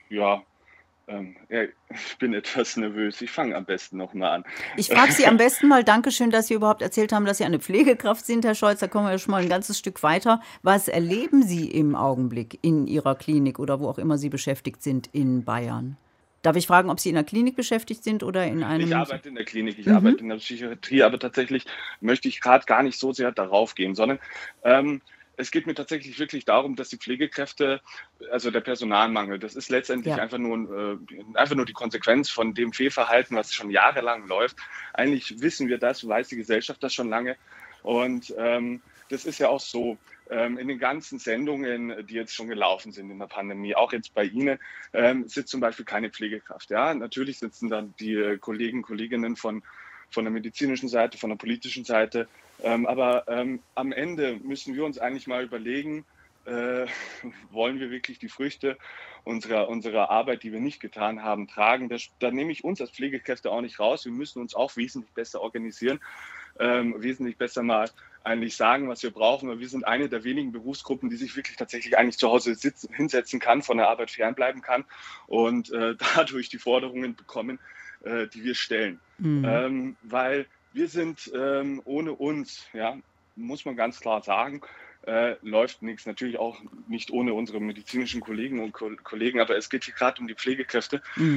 ich bin etwas nervös. Ich fange am besten nochmal an. Ich frage Sie am besten mal, Dankeschön, dass Sie überhaupt erzählt haben, dass Sie eine Pflegekraft sind, Herr Scholz. Da kommen wir ja schon mal ein ganzes Stück weiter. Was erleben Sie im Augenblick in Ihrer Klinik oder wo auch immer Sie beschäftigt sind in Bayern? Darf ich fragen, ob Sie in der Klinik beschäftigt sind oder in einem... Ich arbeite in der Klinik, ich arbeite in der Psychiatrie, aber tatsächlich möchte ich gerade gar nicht so sehr darauf gehen, sondern es geht mir tatsächlich wirklich darum, dass die Pflegekräfte, also der Personalmangel, das ist letztendlich einfach nur die Konsequenz von dem Fehlverhalten, was schon jahrelang läuft. Eigentlich wissen wir das, weiß die Gesellschaft das schon lange. Und das ist ja auch so, in den ganzen Sendungen, die jetzt schon gelaufen sind in der Pandemie, auch jetzt bei Ihnen, sitzt zum Beispiel keine Pflegekraft. Ja? Natürlich sitzen dann die Kolleginnen von der medizinischen Seite, von der politischen Seite. Aber am Ende müssen wir uns eigentlich mal überlegen, wollen wir wirklich die Früchte unserer Arbeit, die wir nicht getan haben, tragen? Da nehme ich uns als Pflegekräfte auch nicht raus. Wir müssen uns auch wesentlich besser organisieren, wesentlich besser mal eigentlich sagen, was wir brauchen. Weil wir sind eine der wenigen Berufsgruppen, die sich wirklich tatsächlich eigentlich zu Hause hinsetzen kann, von der Arbeit fernbleiben kann und dadurch die Forderungen bekommen, die wir stellen. Weil wir sind ohne uns, muss man ganz klar sagen, läuft nichts. Natürlich auch nicht ohne unsere medizinischen Kollegen und Kollegen, aber es geht hier gerade um die Pflegekräfte,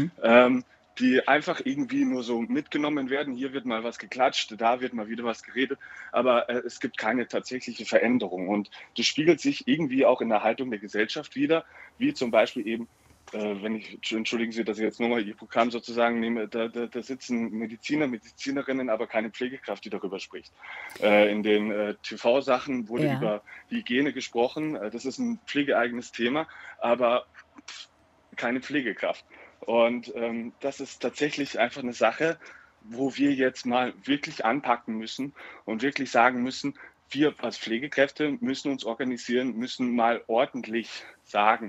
die einfach irgendwie nur so mitgenommen werden. Hier wird mal was geklatscht, da wird mal wieder was geredet, aber es gibt keine tatsächliche Veränderung. Und das spiegelt sich irgendwie auch in der Haltung der Gesellschaft wider, wie zum Beispiel eben, entschuldigen Sie, dass ich jetzt nur mal Ihr Programm sozusagen nehme, da sitzen Medizinerinnen, aber keine Pflegekraft, die darüber spricht. In den TV-Sachen wurde über Hygiene gesprochen, das ist ein pflegeeigenes Thema, aber keine Pflegekraft. Und das ist tatsächlich einfach eine Sache, wo wir jetzt mal wirklich anpacken müssen und wirklich sagen müssen, wir als Pflegekräfte müssen uns organisieren, müssen mal ordentlich sagen,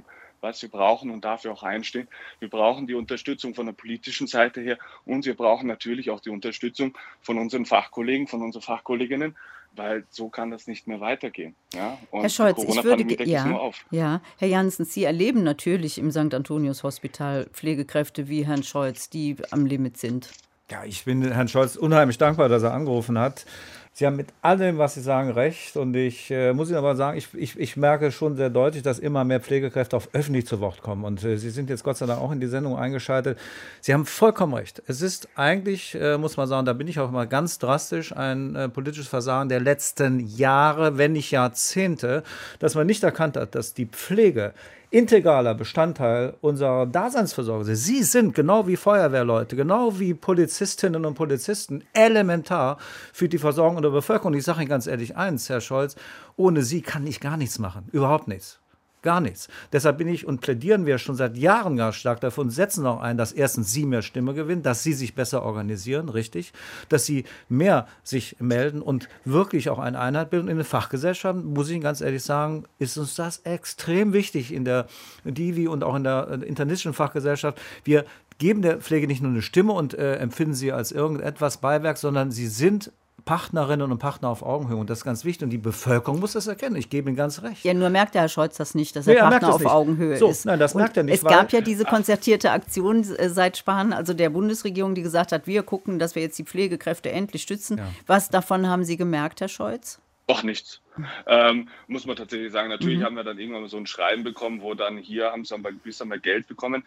was wir brauchen und dafür auch einstehen. Wir brauchen die Unterstützung von der politischen Seite her und wir brauchen natürlich auch die Unterstützung von unseren Fachkollegen, von unseren Fachkolleginnen, weil so kann das nicht mehr weitergehen. Ja? Und Herr Scholz, die Corona-Pandemie deckt es nur auf. Ja, Herr Janssen, Sie erleben natürlich im St. Antonius Hospital Pflegekräfte wie Herrn Scholz, die am Limit sind. Ja, ich bin Herrn Scholz unheimlich dankbar, dass er angerufen hat. Sie haben mit allem, was Sie sagen, recht. Und ich muss Ihnen aber sagen, ich merke schon sehr deutlich, dass immer mehr Pflegekräfte auch öffentlich zu Wort kommen. Und Sie sind jetzt Gott sei Dank auch in die Sendung eingeschaltet. Sie haben vollkommen recht. Es ist eigentlich, muss man sagen, da bin ich auch mal ganz drastisch, ein politisches Versagen der letzten Jahre, wenn nicht Jahrzehnte, dass man nicht erkannt hat, dass die Pflege integraler Bestandteil unserer Daseinsvorsorge ist. Sie sind, genau wie Feuerwehrleute, genau wie Polizistinnen und Polizisten, elementar für die Versorgung der Bevölkerung. Ich sage Ihnen ganz ehrlich eins, Herr Scholz, ohne Sie kann ich gar nichts machen. Überhaupt nichts. Gar nichts. Deshalb bin ich und plädieren wir schon seit Jahren ganz stark dafür und setzen auch ein, dass erstens Sie mehr Stimme gewinnen, dass Sie sich besser organisieren, richtig, dass Sie mehr sich melden und wirklich auch eine Einheit bilden. In den Fachgesellschaften, muss ich Ihnen ganz ehrlich sagen, ist uns das extrem wichtig in der DIVI und auch in der internistischen Fachgesellschaft. Wir geben der Pflege nicht nur eine Stimme und empfinden sie als irgendetwas Beiwerk, sondern sie sind Partnerinnen und Partner auf Augenhöhe. Und das ist ganz wichtig. Und die Bevölkerung muss das erkennen. Ich gebe Ihnen ganz recht. Ja, nur merkt der Herr Scholz das nicht, dass er Partner auf Augenhöhe ist. Nein, das merkt er nicht. Es gab ja diese konzertierte Aktion seit Spahn, also der Bundesregierung, die gesagt hat, wir gucken, dass wir jetzt die Pflegekräfte endlich stützen. Ja. Was davon haben Sie gemerkt, Herr Scholz? Auch nichts. Muss man tatsächlich sagen. Natürlich haben wir dann irgendwann mal so ein Schreiben bekommen, wo dann hier haben wir Geld bekommen.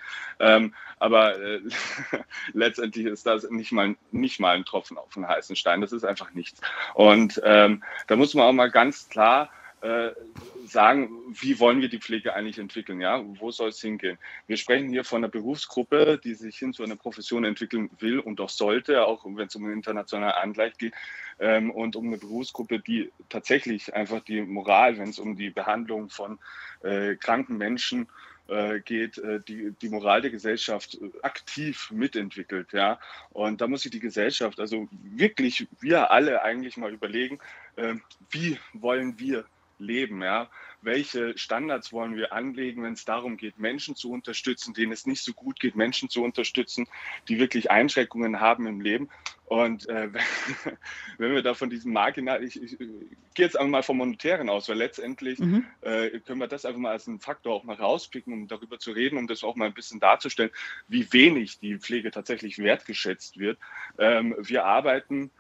Aber letztendlich ist das nicht mal ein Tropfen auf den heißen Stein. Das ist einfach nichts. Und da muss man auch mal ganz klar sagen, wie wollen wir die Pflege eigentlich entwickeln? Ja? Wo soll es hingehen? Wir sprechen hier von einer Berufsgruppe, die sich hin zu einer Profession entwickeln will und auch sollte, auch wenn es um einen internationalen Angleich geht, und um eine Berufsgruppe, die tatsächlich einfach die Moral, wenn es um die Behandlung von kranken Menschen geht, die Moral der Gesellschaft aktiv mitentwickelt. Ja? Und da muss sich die Gesellschaft, also wirklich wir alle eigentlich mal überlegen, wie wollen wir leben, ja? Welche Standards wollen wir anlegen, wenn es darum geht, Menschen zu unterstützen, denen es nicht so gut geht, Menschen zu unterstützen, die wirklich Einschränkungen haben im Leben. Und wenn wir da von diesem Marginal, ich gehe jetzt einfach mal vom Monetären aus, weil letztendlich können wir das einfach mal als einen Faktor auch mal rauspicken, um darüber zu reden, um das auch mal ein bisschen darzustellen, wie wenig die Pflege tatsächlich wertgeschätzt wird. Wir arbeiten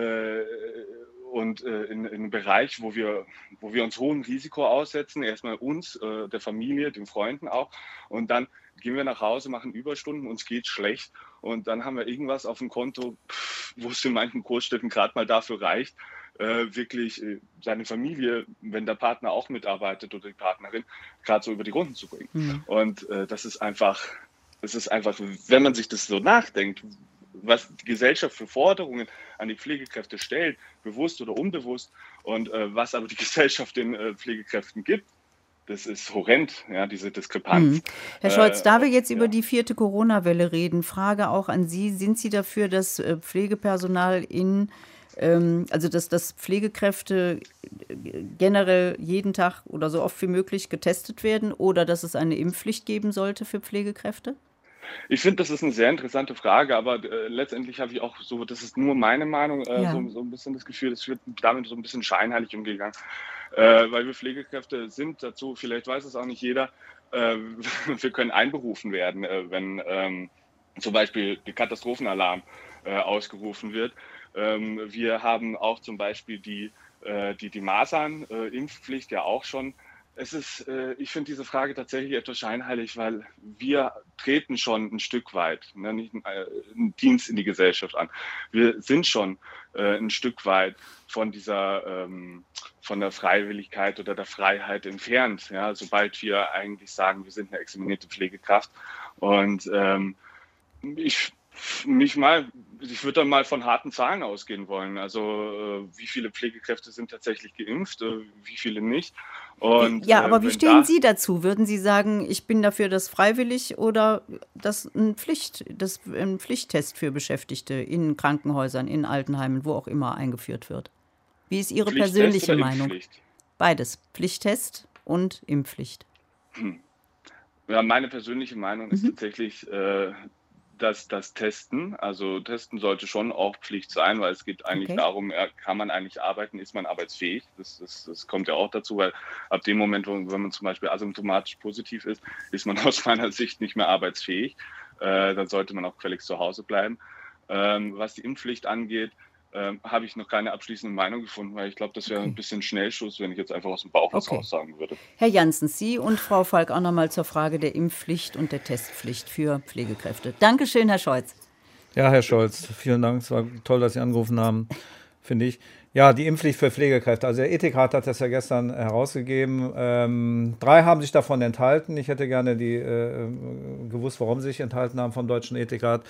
und in einem Bereich, wo wir uns hohem Risiko aussetzen, erstmal uns, der Familie, den Freunden auch, und dann gehen wir nach Hause, machen Überstunden, uns geht schlecht und dann haben wir irgendwas auf dem Konto, wo es in manchen Großstädten gerade mal dafür reicht, wirklich seine Familie, wenn der Partner auch mitarbeitet oder die Partnerin, gerade so über die Runden zu bringen. Mhm. Und das ist einfach, wenn man sich das so nachdenkt, was die Gesellschaft für Forderungen an die Pflegekräfte stellt, bewusst oder unbewusst, und was aber die Gesellschaft den Pflegekräften gibt, das ist horrend, ja, diese Diskrepanz. Herr Scholz, da wir jetzt über die 4. Corona-Welle reden, Frage auch an Sie, sind Sie dafür, dass Pflegepersonal also dass Pflegekräfte generell jeden Tag oder so oft wie möglich getestet werden oder dass es eine Impfpflicht geben sollte für Pflegekräfte? Ich finde, das ist eine sehr interessante Frage, aber letztendlich habe ich auch so, das ist nur meine Meinung, so ein bisschen das Gefühl, es wird damit so ein bisschen scheinheilig umgegangen, weil wir Pflegekräfte sind dazu, vielleicht weiß es auch nicht jeder, wir können einberufen werden, wenn zum Beispiel der Katastrophenalarm ausgerufen wird. Wir haben auch zum Beispiel die Masern-Impfpflicht ja auch schon. Ich finde diese Frage tatsächlich etwas scheinheilig, weil wir treten schon ein Stück weit, nicht einen Dienst in die Gesellschaft an. Wir sind schon ein Stück weit von der Freiwilligkeit oder der Freiheit entfernt, ja, sobald wir eigentlich sagen, wir sind eine examinierte Pflegekraft. Und ich würde dann mal von harten Zahlen ausgehen wollen. Also wie viele Pflegekräfte sind tatsächlich geimpft, wie viele nicht. Und, ja, aber wie stehen Sie dazu? Würden Sie sagen, ich bin dafür, dass freiwillig oder dass ein Pflichttest für Beschäftigte in Krankenhäusern, in Altenheimen, wo auch immer eingeführt wird? Wie ist Ihre persönliche Meinung? Beides, Pflichttest und Impfpflicht. Ja, meine persönliche Meinung ist tatsächlich, dass das Testen, also Testen sollte schon auch Pflicht sein, weil es geht eigentlich darum, kann man eigentlich arbeiten, ist man arbeitsfähig? Das kommt ja auch dazu, weil ab dem Moment, wenn man zum Beispiel asymptomatisch positiv ist man aus meiner Sicht nicht mehr arbeitsfähig. Dann sollte man auch gefälligst zu Hause bleiben. Was die Impfpflicht angeht, habe ich noch keine abschließende Meinung gefunden, weil ich glaube, das wäre ein bisschen Schnellschuss, wenn ich jetzt einfach aus dem Bauch raus sagen würde. Herr Janssen, Sie und Frau Falk auch noch mal zur Frage der Impfpflicht und der Testpflicht für Pflegekräfte. Dankeschön, Herr Scholz. Ja, Herr Scholz, vielen Dank. Es war toll, dass Sie angerufen haben, finde ich. Ja, die Impfpflicht für Pflegekräfte. Also der Ethikrat hat das ja gestern herausgegeben. 3 haben sich davon enthalten. Ich hätte gerne gewusst, warum sie sich enthalten haben vom Deutschen Ethikrat.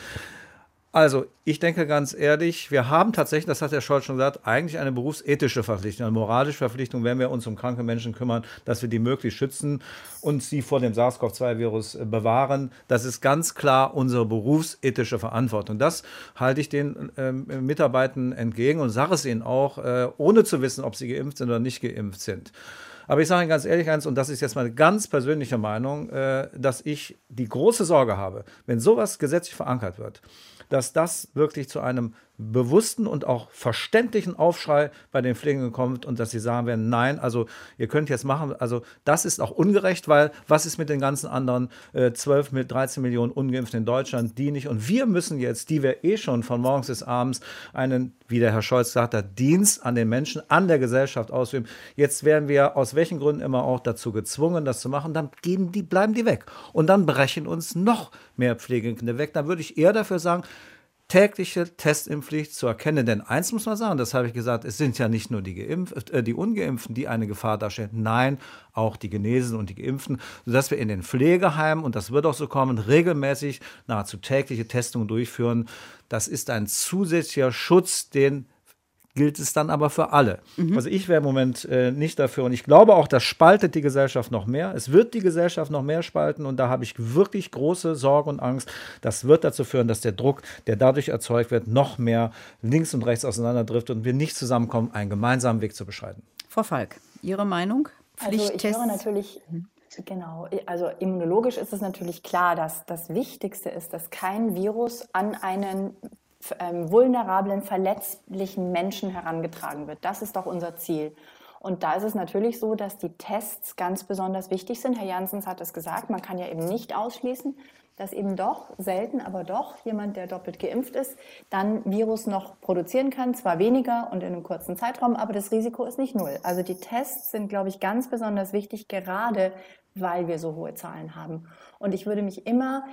Also, ich denke ganz ehrlich, wir haben tatsächlich, das hat Herr Scholz schon gesagt, eigentlich eine berufsethische Verpflichtung, eine moralische Verpflichtung, wenn wir uns um kranke Menschen kümmern, dass wir die möglichst schützen und sie vor dem SARS-CoV-2-Virus bewahren. Das ist ganz klar unsere berufsethische Verantwortung. Das halte ich den Mitarbeitern entgegen und sage es ihnen auch, ohne zu wissen, ob sie geimpft sind oder nicht geimpft sind. Aber ich sage Ihnen ganz ehrlich eins, und das ist jetzt meine ganz persönliche Meinung, dass ich die große Sorge habe, wenn sowas gesetzlich verankert wird, dass das wirklich zu einem bewussten und auch verständlichen Aufschrei bei den Pflegenden kommt und dass sie sagen werden, nein, also ihr könnt jetzt machen, also das ist auch ungerecht, weil was ist mit den ganzen anderen 12 mit 13 Millionen Ungeimpften in Deutschland, die nicht, und wir müssen jetzt, die wir schon von morgens bis abends einen, wie der Herr Scholz gesagt hat, Dienst an den Menschen, an der Gesellschaft ausüben. Jetzt werden wir aus welchen Gründen immer auch dazu gezwungen, das zu machen, dann bleiben die weg und dann brechen uns noch mehr Pflegende weg. Dann würde ich eher dafür sagen, tägliche Testimpfpflicht zu erkennen. Denn eins muss man sagen, das habe ich gesagt, es sind ja nicht nur die Ungeimpften, die eine Gefahr darstellen, nein, auch die Genesenen und die Geimpften, sodass wir in den Pflegeheimen, und das wird auch so kommen, regelmäßig nahezu tägliche Testungen durchführen. Das ist ein zusätzlicher Schutz, den gilt es dann aber für alle. Also ich wäre im Moment nicht dafür und ich glaube auch, das spaltet die Gesellschaft noch mehr. Es wird die Gesellschaft noch mehr spalten und da habe ich wirklich große Sorge und Angst. Das wird dazu führen, dass der Druck, der dadurch erzeugt wird, noch mehr links und rechts auseinanderdriftet und wir nicht zusammenkommen, einen gemeinsamen Weg zu beschreiten. Frau Falk, Ihre Meinung? Also ich höre natürlich, genau, also immunologisch ist es natürlich klar, dass das Wichtigste ist, dass kein Virus an einen vulnerablen, verletzlichen Menschen herangetragen wird. Das ist doch unser Ziel. Und da ist es natürlich so, dass die Tests ganz besonders wichtig sind. Herr Janssens hat es gesagt, man kann ja eben nicht ausschließen, dass eben doch selten, aber doch jemand, der doppelt geimpft ist, dann Virus noch produzieren kann. Zwar weniger und in einem kurzen Zeitraum, aber das Risiko ist nicht null. Also die Tests sind, glaube ich, ganz besonders wichtig, gerade weil wir so hohe Zahlen haben. Und ich würde immer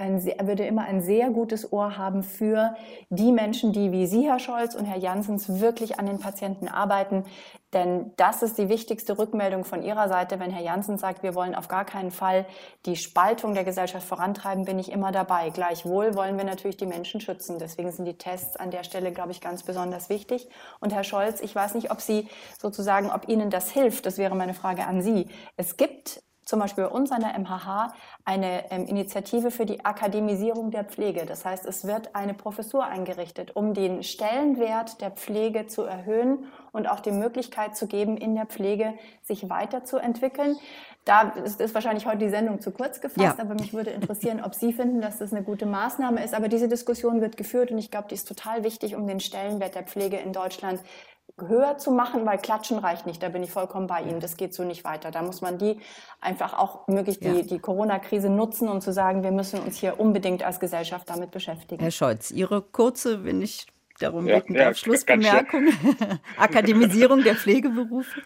ein sehr gutes Ohr haben für die Menschen, die wie Sie, Herr Scholz und Herr Janssens, wirklich an den Patienten arbeiten. Denn das ist die wichtigste Rückmeldung von Ihrer Seite. Wenn Herr Janssens sagt, wir wollen auf gar keinen Fall die Spaltung der Gesellschaft vorantreiben, bin ich immer dabei. Gleichwohl wollen wir natürlich die Menschen schützen. Deswegen sind die Tests an der Stelle, glaube ich, ganz besonders wichtig. Und Herr Scholz, ich weiß nicht, ob Ihnen das hilft. Das wäre meine Frage an Sie. Es gibt zum Beispiel bei uns an der MHH eine Initiative für die Akademisierung der Pflege. Das heißt, es wird eine Professur eingerichtet, um den Stellenwert der Pflege zu erhöhen und auch die Möglichkeit zu geben, in der Pflege sich weiterzuentwickeln. Da ist wahrscheinlich heute die Sendung zu kurz gefasst, aber mich würde interessieren, ob Sie finden, dass das eine gute Maßnahme ist. Aber diese Diskussion wird geführt und ich glaube, die ist total wichtig, um den Stellenwert der Pflege in Deutschland höher zu machen, weil Klatschen reicht nicht. Da bin ich vollkommen bei Ihnen. Das geht so nicht weiter. Da muss man die einfach auch möglichst die Corona-Krise nutzen, um zu sagen, wir müssen uns hier unbedingt als Gesellschaft damit beschäftigen. Herr Scholz, Ihre kurze, wenn ich darum bitten darf, Schlussbemerkung. Akademisierung der Pflegeberufe.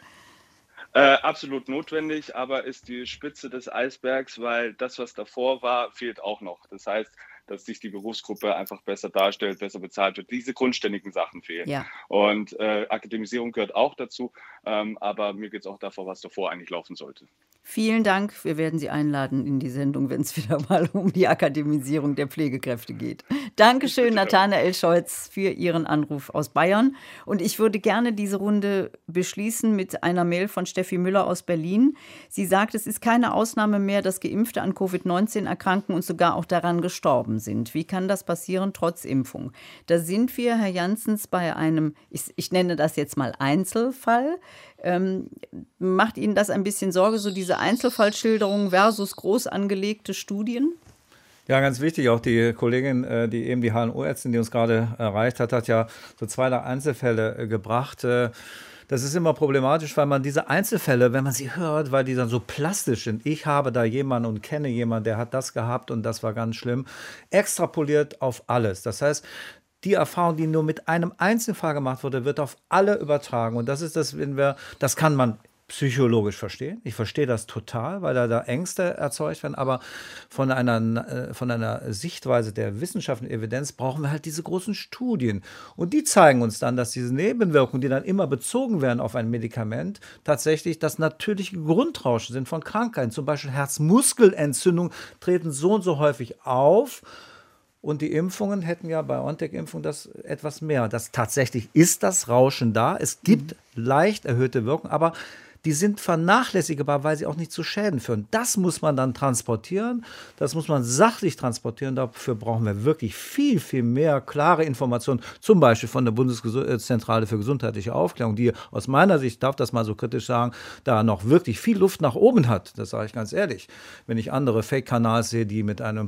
Absolut notwendig, aber ist die Spitze des Eisbergs, weil das, was davor war, fehlt auch noch. Das heißt, dass sich die Berufsgruppe einfach besser darstellt, besser bezahlt wird. Diese grundständigen Sachen fehlen. Ja. Und Akademisierung gehört auch dazu, aber mir geht es auch davor, was davor eigentlich laufen sollte. Vielen Dank. Wir werden Sie einladen in die Sendung, wenn es wieder mal um die Akademisierung der Pflegekräfte geht. Dankeschön, Nathanael Scholz, für Ihren Anruf aus Bayern. Und ich würde gerne diese Runde beschließen mit einer Mail von Steffi Müller aus Berlin. Sie sagt, es ist keine Ausnahme mehr, dass Geimpfte an Covid-19 erkranken und sogar auch daran gestorben sind. Wie kann das passieren trotz Impfung? Da sind wir, Herr Janssens, bei einem, ich nenne das jetzt mal Einzelfall. Macht Ihnen das ein bisschen Sorge, so diese Einzelfallschilderungen versus groß angelegte Studien? Ja, ganz wichtig, auch die Kollegin, die eben die HNO-Ärztin, die uns gerade erreicht hat, hat ja so 2, 3 Einzelfälle gebracht. Das ist immer problematisch, weil man diese Einzelfälle, wenn man sie hört, weil die dann so plastisch sind, ich habe da jemanden und kenne jemanden, der hat das gehabt und das war ganz schlimm, extrapoliert auf alles. Das heißt, die Erfahrung, die nur mit einem Einzelfall gemacht wurde, wird auf alle übertragen. Und das ist das, das kann man psychologisch verstehen. Ich verstehe das total, weil da Ängste erzeugt werden. Aber von einer Sichtweise der wissenschaftlichen Evidenz brauchen wir halt diese großen Studien. Und die zeigen uns dann, dass diese Nebenwirkungen, die dann immer bezogen werden auf ein Medikament, tatsächlich das natürliche Grundrauschen sind von Krankheiten. Zum Beispiel Herzmuskelentzündungen treten so und so häufig auf. Und die Impfungen hätten ja bei BioNTech-Impfung das etwas mehr. Das tatsächlich ist das Rauschen da. Es gibt leicht erhöhte Wirkung, aber die sind vernachlässigbar, weil sie auch nicht zu Schäden führen. Das muss man dann transportieren, das muss man sachlich transportieren. Dafür brauchen wir wirklich viel, viel mehr klare Informationen, zum Beispiel von der Bundeszentrale für gesundheitliche Aufklärung, die aus meiner Sicht, darf das mal so kritisch sagen, da noch wirklich viel Luft nach oben hat. Das sage ich ganz ehrlich. Wenn ich andere Fake-Kanals sehe, die mit einem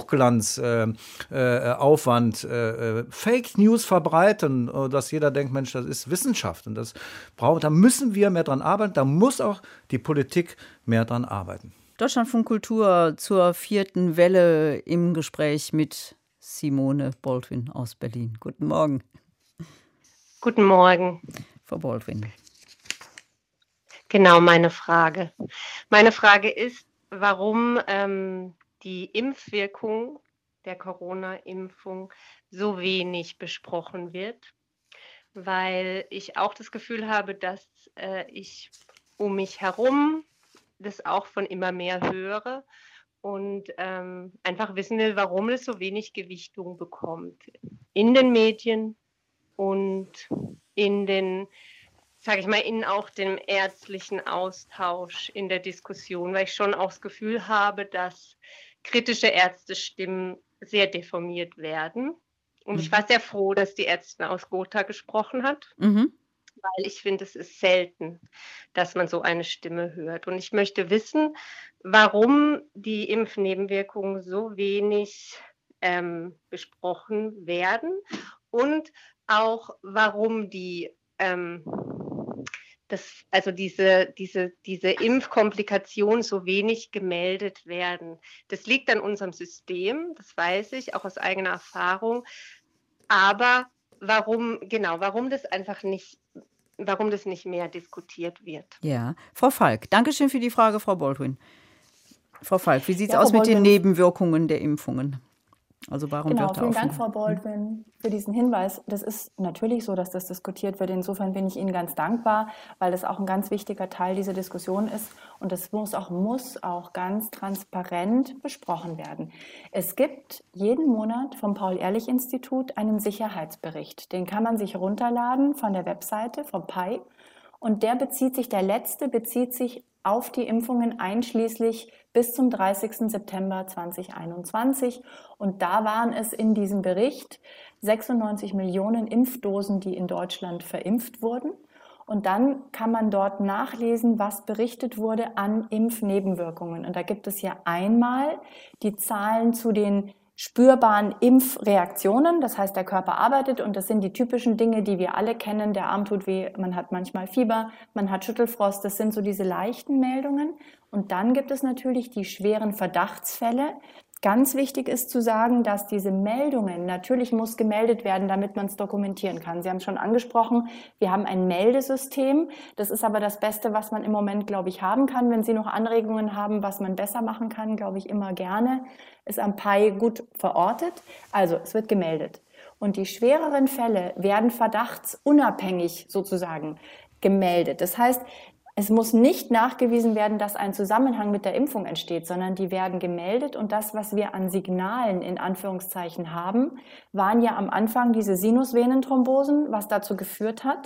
Hochglanz-Aufwand Fake News verbreiten, dass jeder denkt, Mensch, das ist Wissenschaft. Und da müssen wir mehr dran arbeiten. Da muss auch die Politik mehr dran arbeiten. Deutschlandfunk Kultur zur 4. Welle im Gespräch mit Simone Baldwin aus Berlin. Guten Morgen. Guten Morgen. Frau Baldwin. Genau, meine Frage. Meine Frage ist, warum die Impfwirkung der Corona-Impfung so wenig besprochen wird. Weil ich auch das Gefühl habe, dass ich um mich herum das auch von immer mehr höre und einfach wissen will, warum es so wenig Gewichtung bekommt. In den Medien und in den, sage ich mal, in auch dem ärztlichen Austausch, in der Diskussion, weil ich schon auch das Gefühl habe, dass kritische Ärztestimmen sehr deformiert werden. Und ich war sehr froh, dass die Ärztin aus Gotha gesprochen hat, weil ich finde, es ist selten, dass man so eine Stimme hört. Und ich möchte wissen, warum die Impfnebenwirkungen so wenig besprochen werden und auch warum diese Impfkomplikationen so wenig gemeldet werden. Das liegt an unserem System, das weiß ich, auch aus eigener Erfahrung. Aber warum das nicht mehr diskutiert wird? Ja, Frau Falk, danke schön für die Frage, Frau Baldwin. Frau Falk, wie sieht es aus mit den Nebenwirkungen der Impfungen? Also warum wird da vielen Dank, Frau Baldwin, für diesen Hinweis. Das ist natürlich so, dass das diskutiert wird. Insofern bin ich Ihnen ganz dankbar, weil das auch ein ganz wichtiger Teil dieser Diskussion ist. Und das muss auch ganz transparent besprochen werden. Es gibt jeden Monat vom Paul-Ehrlich-Institut einen Sicherheitsbericht. Den kann man sich runterladen von der Webseite, vom PAI. Und der letzte bezieht sich auf die Impfungen einschließlich bis zum 30. September 2021. Und da waren es in diesem Bericht 96 Millionen Impfdosen, die in Deutschland verimpft wurden. Und dann kann man dort nachlesen, was berichtet wurde an Impfnebenwirkungen. Und da gibt es ja einmal die Zahlen zu den spürbaren Impfreaktionen, das heißt, der Körper arbeitet und das sind die typischen Dinge, die wir alle kennen. Der Arm tut weh, man hat manchmal Fieber, man hat Schüttelfrost, das sind so diese leichten Meldungen. Und dann gibt es natürlich die schweren Verdachtsfälle. Ganz wichtig ist zu sagen, dass diese Meldungen, natürlich muss gemeldet werden, damit man es dokumentieren kann. Sie haben es schon angesprochen, wir haben ein Meldesystem. Das ist aber das Beste, was man im Moment, glaube ich, haben kann. Wenn Sie noch Anregungen haben, was man besser machen kann, glaube ich, immer gerne. Ist am PAI gut verortet. Also, es wird gemeldet. Und die schwereren Fälle werden verdachtsunabhängig sozusagen gemeldet. Das heißt, es muss nicht nachgewiesen werden, dass ein Zusammenhang mit der Impfung entsteht, sondern die werden gemeldet. Und das, was wir an Signalen in Anführungszeichen haben, waren ja am Anfang diese Sinusvenenthrombosen, was dazu geführt hat,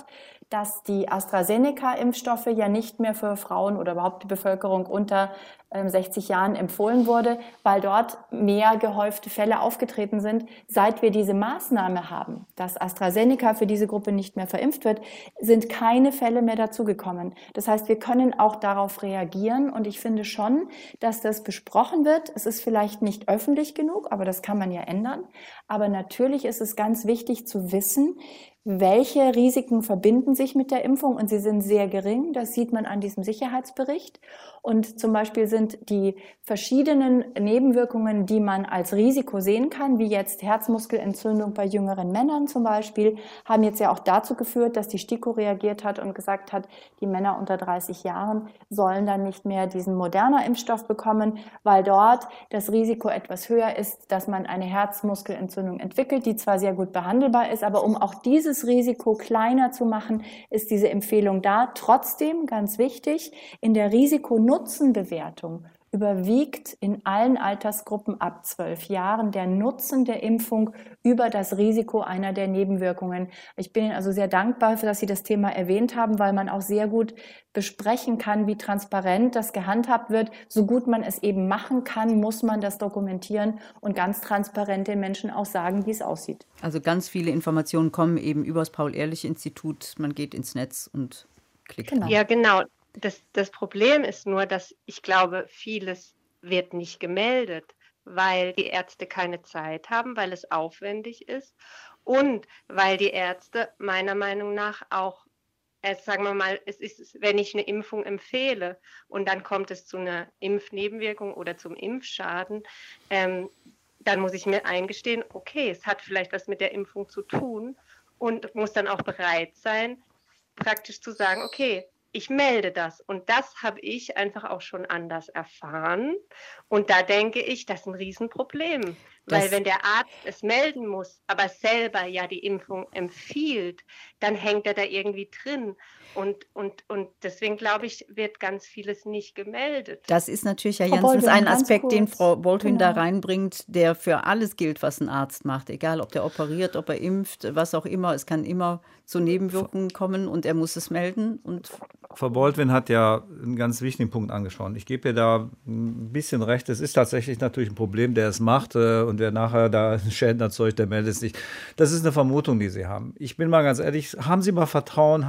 dass die AstraZeneca-Impfstoffe ja nicht mehr für Frauen oder überhaupt die Bevölkerung unter 60 Jahren empfohlen wurde, weil dort mehr gehäufte Fälle aufgetreten sind. Seit wir diese Maßnahme haben, dass AstraZeneca für diese Gruppe nicht mehr verimpft wird, sind keine Fälle mehr dazugekommen. Das heißt, wir können auch darauf reagieren und ich finde schon, dass das besprochen wird. Es ist vielleicht nicht öffentlich genug, aber das kann man ja ändern. Aber natürlich ist es ganz wichtig zu wissen, welche Risiken verbinden sich mit der Impfung und sie sind sehr gering. Das sieht man an diesem Sicherheitsbericht. Und zum Beispiel sind die verschiedenen Nebenwirkungen, die man als Risiko sehen kann, wie jetzt Herzmuskelentzündung bei jüngeren Männern zum Beispiel, haben jetzt ja auch dazu geführt, dass die STIKO reagiert hat und gesagt hat, die Männer unter 30 Jahren sollen dann nicht mehr diesen Moderna-Impfstoff bekommen, weil dort das Risiko etwas höher ist, dass man eine Herzmuskelentzündung entwickelt, die zwar sehr gut behandelbar ist, aber um auch dieses Risiko kleiner zu machen, ist diese Empfehlung da. Trotzdem, ganz wichtig, in der Risiko-Nutzen-Bewertung überwiegt in allen Altersgruppen ab 12 Jahren der Nutzen der Impfung über das Risiko einer der Nebenwirkungen. Ich bin Ihnen also sehr dankbar, dass Sie das Thema erwähnt haben, weil man auch sehr gut besprechen kann, wie transparent das gehandhabt wird. So gut man es eben machen kann, muss man das dokumentieren und ganz transparent den Menschen auch sagen, wie es aussieht. Also ganz viele Informationen kommen eben über das Paul-Ehrlich-Institut. Man geht ins Netz und klickt. Genau. Ja, genau. Das Problem ist nur, dass ich glaube, vieles wird nicht gemeldet, weil die Ärzte keine Zeit haben, weil es aufwendig ist und weil die Ärzte meiner Meinung nach auch, sagen wir mal, es ist, wenn ich eine Impfung empfehle und dann kommt es zu einer Impfnebenwirkung oder zum Impfschaden, dann muss ich mir eingestehen, okay, es hat vielleicht was mit der Impfung zu tun und muss dann auch bereit sein, praktisch zu sagen, okay, ich melde das und das habe ich einfach auch schon anders erfahren und da denke ich, das ist ein Riesenproblem, weil wenn der Arzt es melden muss, aber selber ja die Impfung empfiehlt, dann hängt er da irgendwie drin und deswegen glaube ich, wird ganz vieles nicht gemeldet. Das ist natürlich ja Frau Janssens Baldwin, ein ganz Aspekt, den kurz. Frau Baldwin da Genau. reinbringt, der für alles gilt, was ein Arzt macht. Egal, ob der operiert, ob er impft, was auch immer. Es kann immer zu Nebenwirkungen kommen und er muss es melden. Und Frau Baldwin hat ja einen ganz wichtigen Punkt angesprochen. Ich gebe ihr da ein bisschen recht. Es ist tatsächlich natürlich ein Problem, der es macht und wer nachher da Schäden erzeugt, der meldet es nicht. Das ist eine Vermutung, die Sie haben. Ich bin mal ganz ehrlich, haben Sie mal Vertrauen,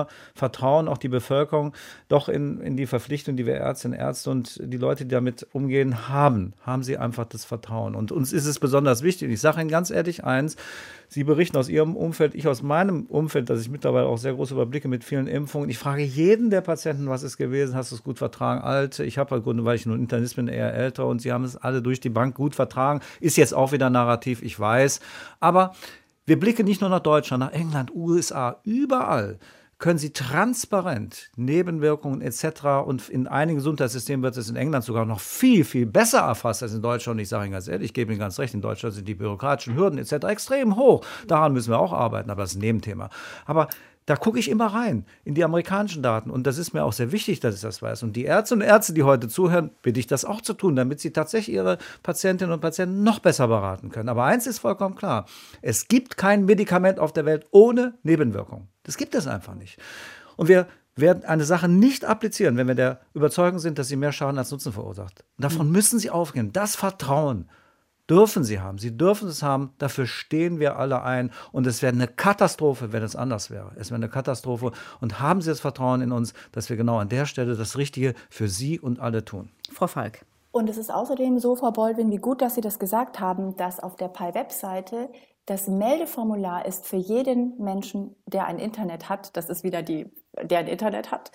auch die Bevölkerung doch in die Verpflichtung, die wir Ärztinnen, Ärzte und die Leute, die damit umgehen, haben Sie einfach das Vertrauen. Und uns ist es besonders wichtig. Und ich sage Ihnen ganz ehrlich eins, Sie berichten aus Ihrem Umfeld, ich aus meinem Umfeld, dass ich mittlerweile auch sehr große Überblicke mit vielen Impfungen. Ich frage jeden der Patienten, was ist gewesen, hast du es gut vertragen? Alt, ich habe halt Gründe, weil ich nun Internist bin, eher älter und sie haben es alle durch die Bank gut vertragen. Ist jetzt auch wieder Narrativ, ich weiß. Aber wir blicken nicht nur nach Deutschland, nach England, USA, überall können Sie transparent Nebenwirkungen etc. und in einigen Gesundheitssystemen wird es in England sogar noch viel, viel besser erfasst als in Deutschland. Und ich sage Ihnen ganz ehrlich, ich gebe Ihnen ganz recht, in Deutschland sind die bürokratischen Hürden etc. extrem hoch. Daran müssen wir auch arbeiten, aber das ist ein Nebenthema. Aber da gucke ich immer rein in die amerikanischen Daten und das ist mir auch sehr wichtig, dass ich das weiß. Und die Ärztinnen und Ärzte, die heute zuhören, bitte ich das auch zu tun, damit sie tatsächlich ihre Patientinnen und Patienten noch besser beraten können. Aber eins ist vollkommen klar, es gibt kein Medikament auf der Welt ohne Nebenwirkung. Das gibt es einfach nicht. Und wir werden eine Sache nicht applizieren, wenn wir der Überzeugung sind, dass sie mehr Schaden als Nutzen verursacht. Und davon müssen Sie aufgehen. Das Vertrauen dürfen Sie haben. Sie dürfen es haben. Dafür stehen wir alle ein. Und es wäre eine Katastrophe, wenn es anders wäre. Es wäre eine Katastrophe. Und haben Sie das Vertrauen in uns, dass wir genau an der Stelle das Richtige für Sie und alle tun. Frau Falk. Und es ist außerdem so, Frau Baldwin, wie gut, dass Sie das gesagt haben, dass auf der PI-Webseite das Meldeformular ist für jeden Menschen, der ein Internet hat, das ist wieder der ein Internet hat,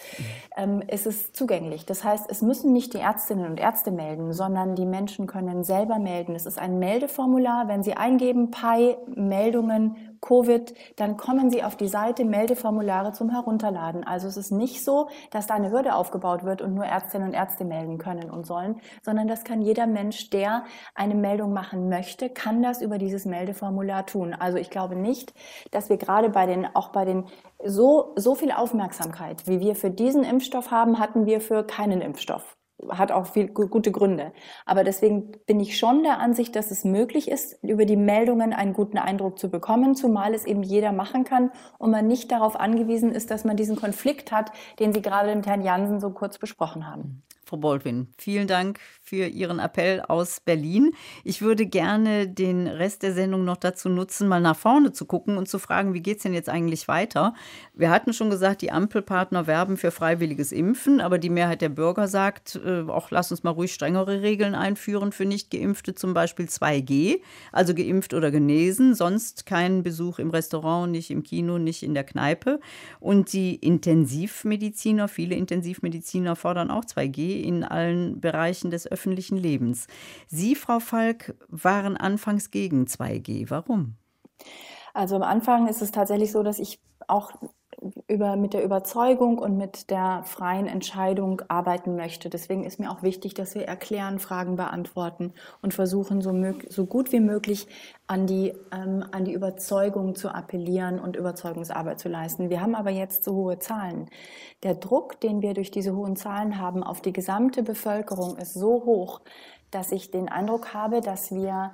ist es zugänglich. Das heißt, es müssen nicht die Ärztinnen und Ärzte melden, sondern die Menschen können selber melden. Es ist ein Meldeformular. Wenn Sie eingeben, PI, Meldungen, Covid, dann kommen Sie auf die Seite Meldeformulare zum Herunterladen. Also es ist nicht so, dass da eine Hürde aufgebaut wird und nur Ärztinnen und Ärzte melden können und sollen, sondern das kann jeder Mensch, der eine Meldung machen möchte, kann das über dieses Meldeformular tun. Also ich glaube nicht, dass wir gerade bei den so viel Aufmerksamkeit, wie wir für diesen Impfstoff haben, hatten wir für keinen Impfstoff. hat auch viel gute Gründe. Aber deswegen bin ich schon der Ansicht, dass es möglich ist, über die Meldungen einen guten Eindruck zu bekommen, zumal es eben jeder machen kann und man nicht darauf angewiesen ist, dass man diesen Konflikt hat, den Sie gerade mit Herrn Jansen so kurz besprochen haben. Frau Baldwin, vielen Dank für Ihren Appell aus Berlin. Ich würde gerne den Rest der Sendung noch dazu nutzen, mal nach vorne zu gucken und zu fragen, wie geht es denn jetzt eigentlich weiter? Wir hatten schon gesagt, die Ampelpartner werben für freiwilliges Impfen, aber die Mehrheit der Bürger sagt, auch lass uns mal ruhig strengere Regeln einführen für Nicht-Geimpfte, zum Beispiel 2G, also geimpft oder genesen, sonst keinen Besuch im Restaurant, nicht im Kino, nicht in der Kneipe. Und die Intensivmediziner, viele Intensivmediziner fordern auch 2G in allen Bereichen des öffentlichen Lebens. Sie, Frau Falk, waren anfangs gegen 2G. Warum? Also am Anfang ist es tatsächlich so, dass ich auch mit der Überzeugung und mit der freien Entscheidung arbeiten möchte. Deswegen ist mir auch wichtig, dass wir erklären, Fragen beantworten und versuchen, so gut wie möglich an die Überzeugung zu appellieren und Überzeugungsarbeit zu leisten. Wir haben aber jetzt so hohe Zahlen. Der Druck, den wir durch diese hohen Zahlen haben auf die gesamte Bevölkerung, ist so hoch, dass ich den Eindruck habe, dass wir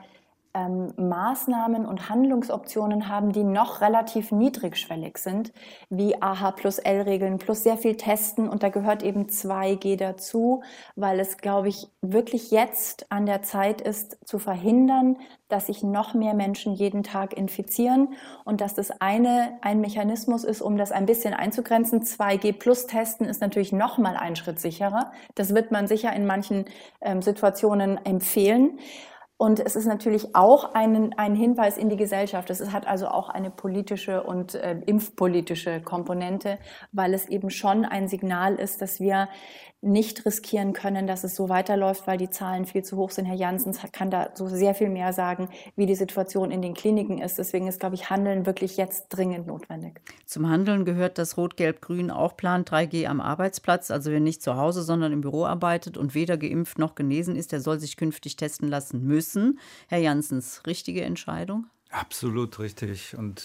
Maßnahmen und Handlungsoptionen haben, die noch relativ niedrigschwellig sind, wie AH+L-Regeln plus sehr viel Testen, und da gehört eben 2G dazu, weil es, glaube ich, wirklich jetzt an der Zeit ist, zu verhindern, dass sich noch mehr Menschen jeden Tag infizieren und dass das ein Mechanismus ist, um das ein bisschen einzugrenzen. 2G plus Testen ist natürlich noch mal einen Schritt sicherer. Das wird man sicher in manchen Situationen empfehlen. Und es ist natürlich auch ein Hinweis in die Gesellschaft. Es hat also auch eine politische und impfpolitische Komponente, weil es eben schon ein Signal ist, dass wir nicht riskieren können, dass es so weiterläuft, weil die Zahlen viel zu hoch sind. Herr Jansen kann da so sehr viel mehr sagen, wie die Situation in den Kliniken ist. Deswegen ist, glaube ich, Handeln wirklich jetzt dringend notwendig. Zum Handeln gehört, dass Rot-Gelb-Grün auch plant, 3G am Arbeitsplatz. Also wer nicht zu Hause, sondern im Büro arbeitet und weder geimpft noch genesen ist, der soll sich künftig testen lassen müssen. Herr Janssens, richtige Entscheidung? Absolut richtig. Und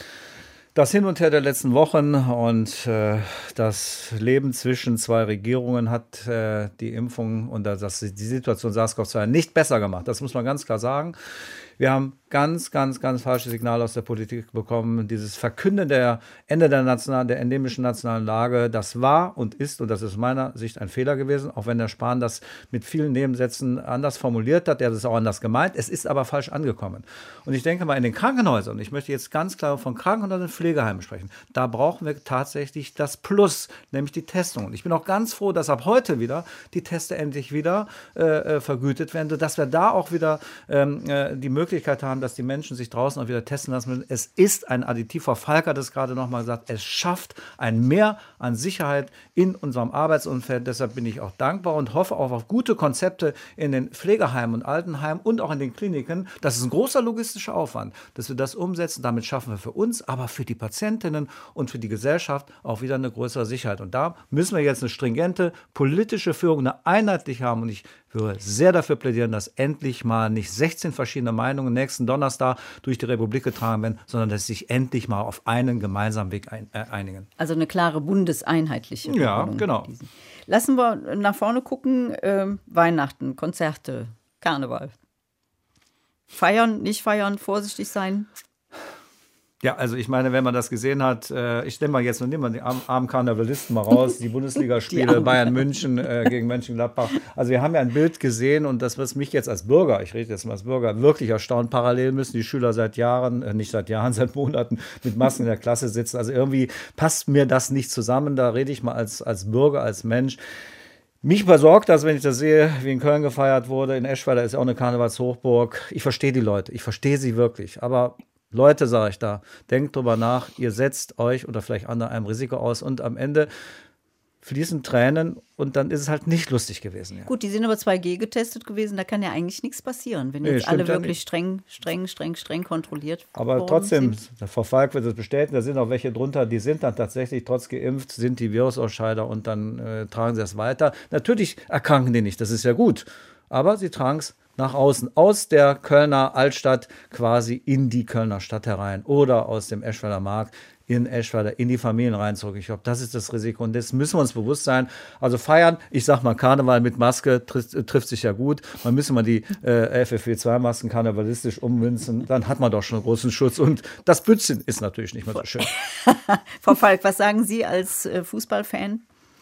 das Hin und Her der letzten Wochen und das Leben zwischen zwei Regierungen hat die Impfung und die Situation SARS-CoV-2 nicht besser gemacht. Das muss man ganz klar sagen. Wir haben ganz falsche Signale aus der Politik bekommen. Dieses Verkünden der Ende der endemischen nationalen Lage, das war und ist, und das ist aus meiner Sicht ein Fehler gewesen, auch wenn der Spahn das mit vielen Nebensätzen anders formuliert hat, der hat es auch anders gemeint. Es ist aber falsch angekommen. Und ich denke mal, in den Krankenhäusern, ich möchte jetzt ganz klar von Krankenhäusern und Pflegeheimen sprechen, da brauchen wir tatsächlich das Plus, nämlich die Testung. Und ich bin auch ganz froh, dass ab heute wieder die Teste endlich wieder vergütet werden, sodass wir da auch wieder die Möglichkeit haben, dass die Menschen sich draußen auch wieder testen lassen müssen. Es ist ein Additiv, Frau Falk hat es gerade nochmal gesagt, es schafft ein Mehr an Sicherheit in unserem Arbeitsumfeld. Deshalb bin ich auch dankbar und hoffe auch auf gute Konzepte in den Pflegeheimen und Altenheimen und auch in den Kliniken. Das ist ein großer logistischer Aufwand, dass wir das umsetzen. Damit schaffen wir für uns, aber für die Patientinnen und für die Gesellschaft auch wieder eine größere Sicherheit. Und da müssen wir jetzt eine stringente politische Führung, eine einheitliche haben. Und ich würde sehr dafür plädieren, dass endlich mal nicht 16 verschiedene Meinungen nächsten Donnerstag durch die Republik getragen werden, sondern dass sie sich endlich mal auf einen gemeinsamen Weg einigen. Also eine klare bundeseinheitliche Regelung. Ja, genau. Lassen wir nach vorne gucken. Weihnachten, Konzerte, Karneval. Feiern, nicht feiern, vorsichtig sein. Ja, also ich meine, wenn man das gesehen hat, ich nehme mal jetzt noch die armen Karnevalisten mal raus, die Bundesligaspiele Bayern München gegen Mönchengladbach. Also wir haben ja ein Bild gesehen und das, was mich jetzt als Bürger, ich rede jetzt mal als Bürger, wirklich erstaunt, parallel müssen die Schüler seit Monaten mit Masken in der Klasse sitzen. Also irgendwie passt mir das nicht zusammen, da rede ich mal als Bürger, als Mensch. Mich besorgt das, wenn ich das sehe, wie in Köln gefeiert wurde, in Eschweiler ist auch eine Karnevalshochburg. Ich verstehe die Leute, ich verstehe sie wirklich, aber Leute, sage ich da, denkt drüber nach, ihr setzt euch oder vielleicht andere einem Risiko aus und am Ende fließen Tränen und dann ist es halt nicht lustig gewesen. Ja. Gut, die sind aber 2G getestet gewesen, da kann ja eigentlich nichts passieren, wenn jetzt alle wirklich streng kontrolliert aber trotzdem, Frau Falk wird es bestätigen, da sind auch welche drunter, die sind dann tatsächlich trotz geimpft, sind die Virusausscheider und dann tragen sie es weiter. Natürlich erkranken die nicht, das ist ja gut, aber sie tragen es nach außen, aus der Kölner Altstadt quasi in die Kölner Stadt herein oder aus dem Eschweiler Markt in Eschweiler in die Familien rein zurück. Ich glaube, das ist das Risiko und das müssen wir uns bewusst sein. Also feiern, ich sag mal, Karneval mit Maske trifft sich ja gut. Man müsste mal die FFP2-Masken karnevalistisch ummünzen, dann hat man doch schon einen großen Schutz und das Bützchen ist natürlich nicht mehr so schön. Frau Falk, was sagen Sie als Fußballfan?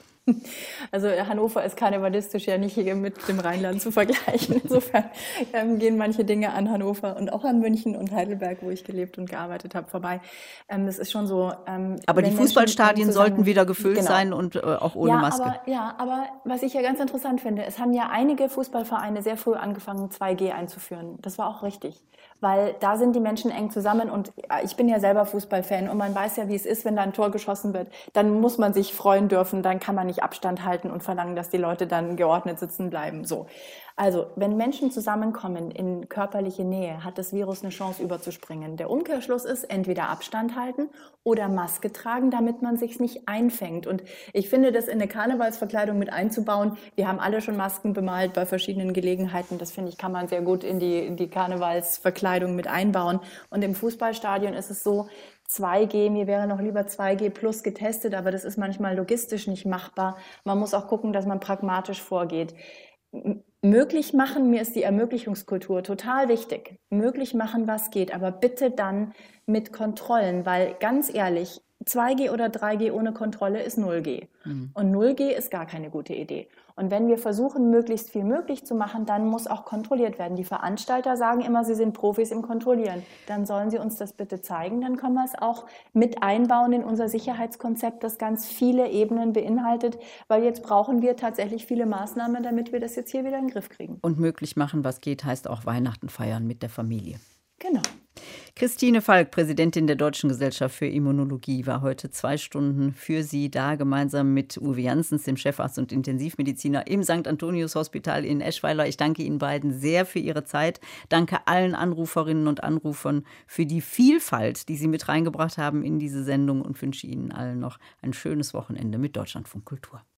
Also Hannover ist karnevalistisch ja nicht hier mit dem Rheinland zu vergleichen. Insofern gehen manche Dinge an Hannover und auch an München und Heidelberg, wo ich gelebt und gearbeitet habe, vorbei. Das ist schon so. Aber die Fußballstadien sollten wieder gefüllt sein und auch ohne Maske. Aber was ich ja ganz interessant finde, es haben ja einige Fußballvereine sehr früh angefangen, 2G einzuführen. Das war auch richtig, weil da sind die Menschen eng zusammen und ich bin ja selber Fußballfan und man weiß ja, wie es ist, wenn da ein Tor geschossen wird. Dann muss man sich freuen dürfen, dann kann man nicht Abstand halten und verlangen, dass die Leute dann geordnet sitzen bleiben. So. Also, wenn Menschen zusammenkommen in körperliche Nähe, hat das Virus eine Chance überzuspringen. Der Umkehrschluss ist, entweder Abstand halten oder Maske tragen, damit man sich nicht einfängt. Und ich finde, das in eine Karnevalsverkleidung mit einzubauen, wir haben alle schon Masken bemalt bei verschiedenen Gelegenheiten. Das finde ich, kann man sehr gut in die Karnevalsverkleidung mit einbauen. Und im Fußballstadion ist es so, 2G, mir wäre noch lieber 2G plus getestet, aber das ist manchmal logistisch nicht machbar. Man muss auch gucken, dass man pragmatisch vorgeht. Möglich machen, mir ist die Ermöglichungskultur total wichtig. Möglich machen, was geht, aber bitte dann mit Kontrollen, weil ganz ehrlich, 2G oder 3G ohne Kontrolle ist 0G. Und 0G ist gar keine gute Idee. Und wenn wir versuchen, möglichst viel möglich zu machen, dann muss auch kontrolliert werden. Die Veranstalter sagen immer, sie sind Profis im Kontrollieren. Dann sollen sie uns das bitte zeigen. Dann können wir es auch mit einbauen in unser Sicherheitskonzept, das ganz viele Ebenen beinhaltet. Weil jetzt brauchen wir tatsächlich viele Maßnahmen, damit wir das jetzt hier wieder in den Griff kriegen. Und möglich machen, was geht, heißt auch Weihnachten feiern mit der Familie. Genau. Christine Falk, Präsidentin der Deutschen Gesellschaft für Immunologie, war heute 2 Stunden für Sie da, gemeinsam mit Uwe Janssens, dem Chefarzt und Intensivmediziner im St. Antonius Hospital in Eschweiler. Ich danke Ihnen beiden sehr für Ihre Zeit. Danke allen Anruferinnen und Anrufern für die Vielfalt, die Sie mit reingebracht haben in diese Sendung und wünsche Ihnen allen noch ein schönes Wochenende mit Deutschlandfunk Kultur.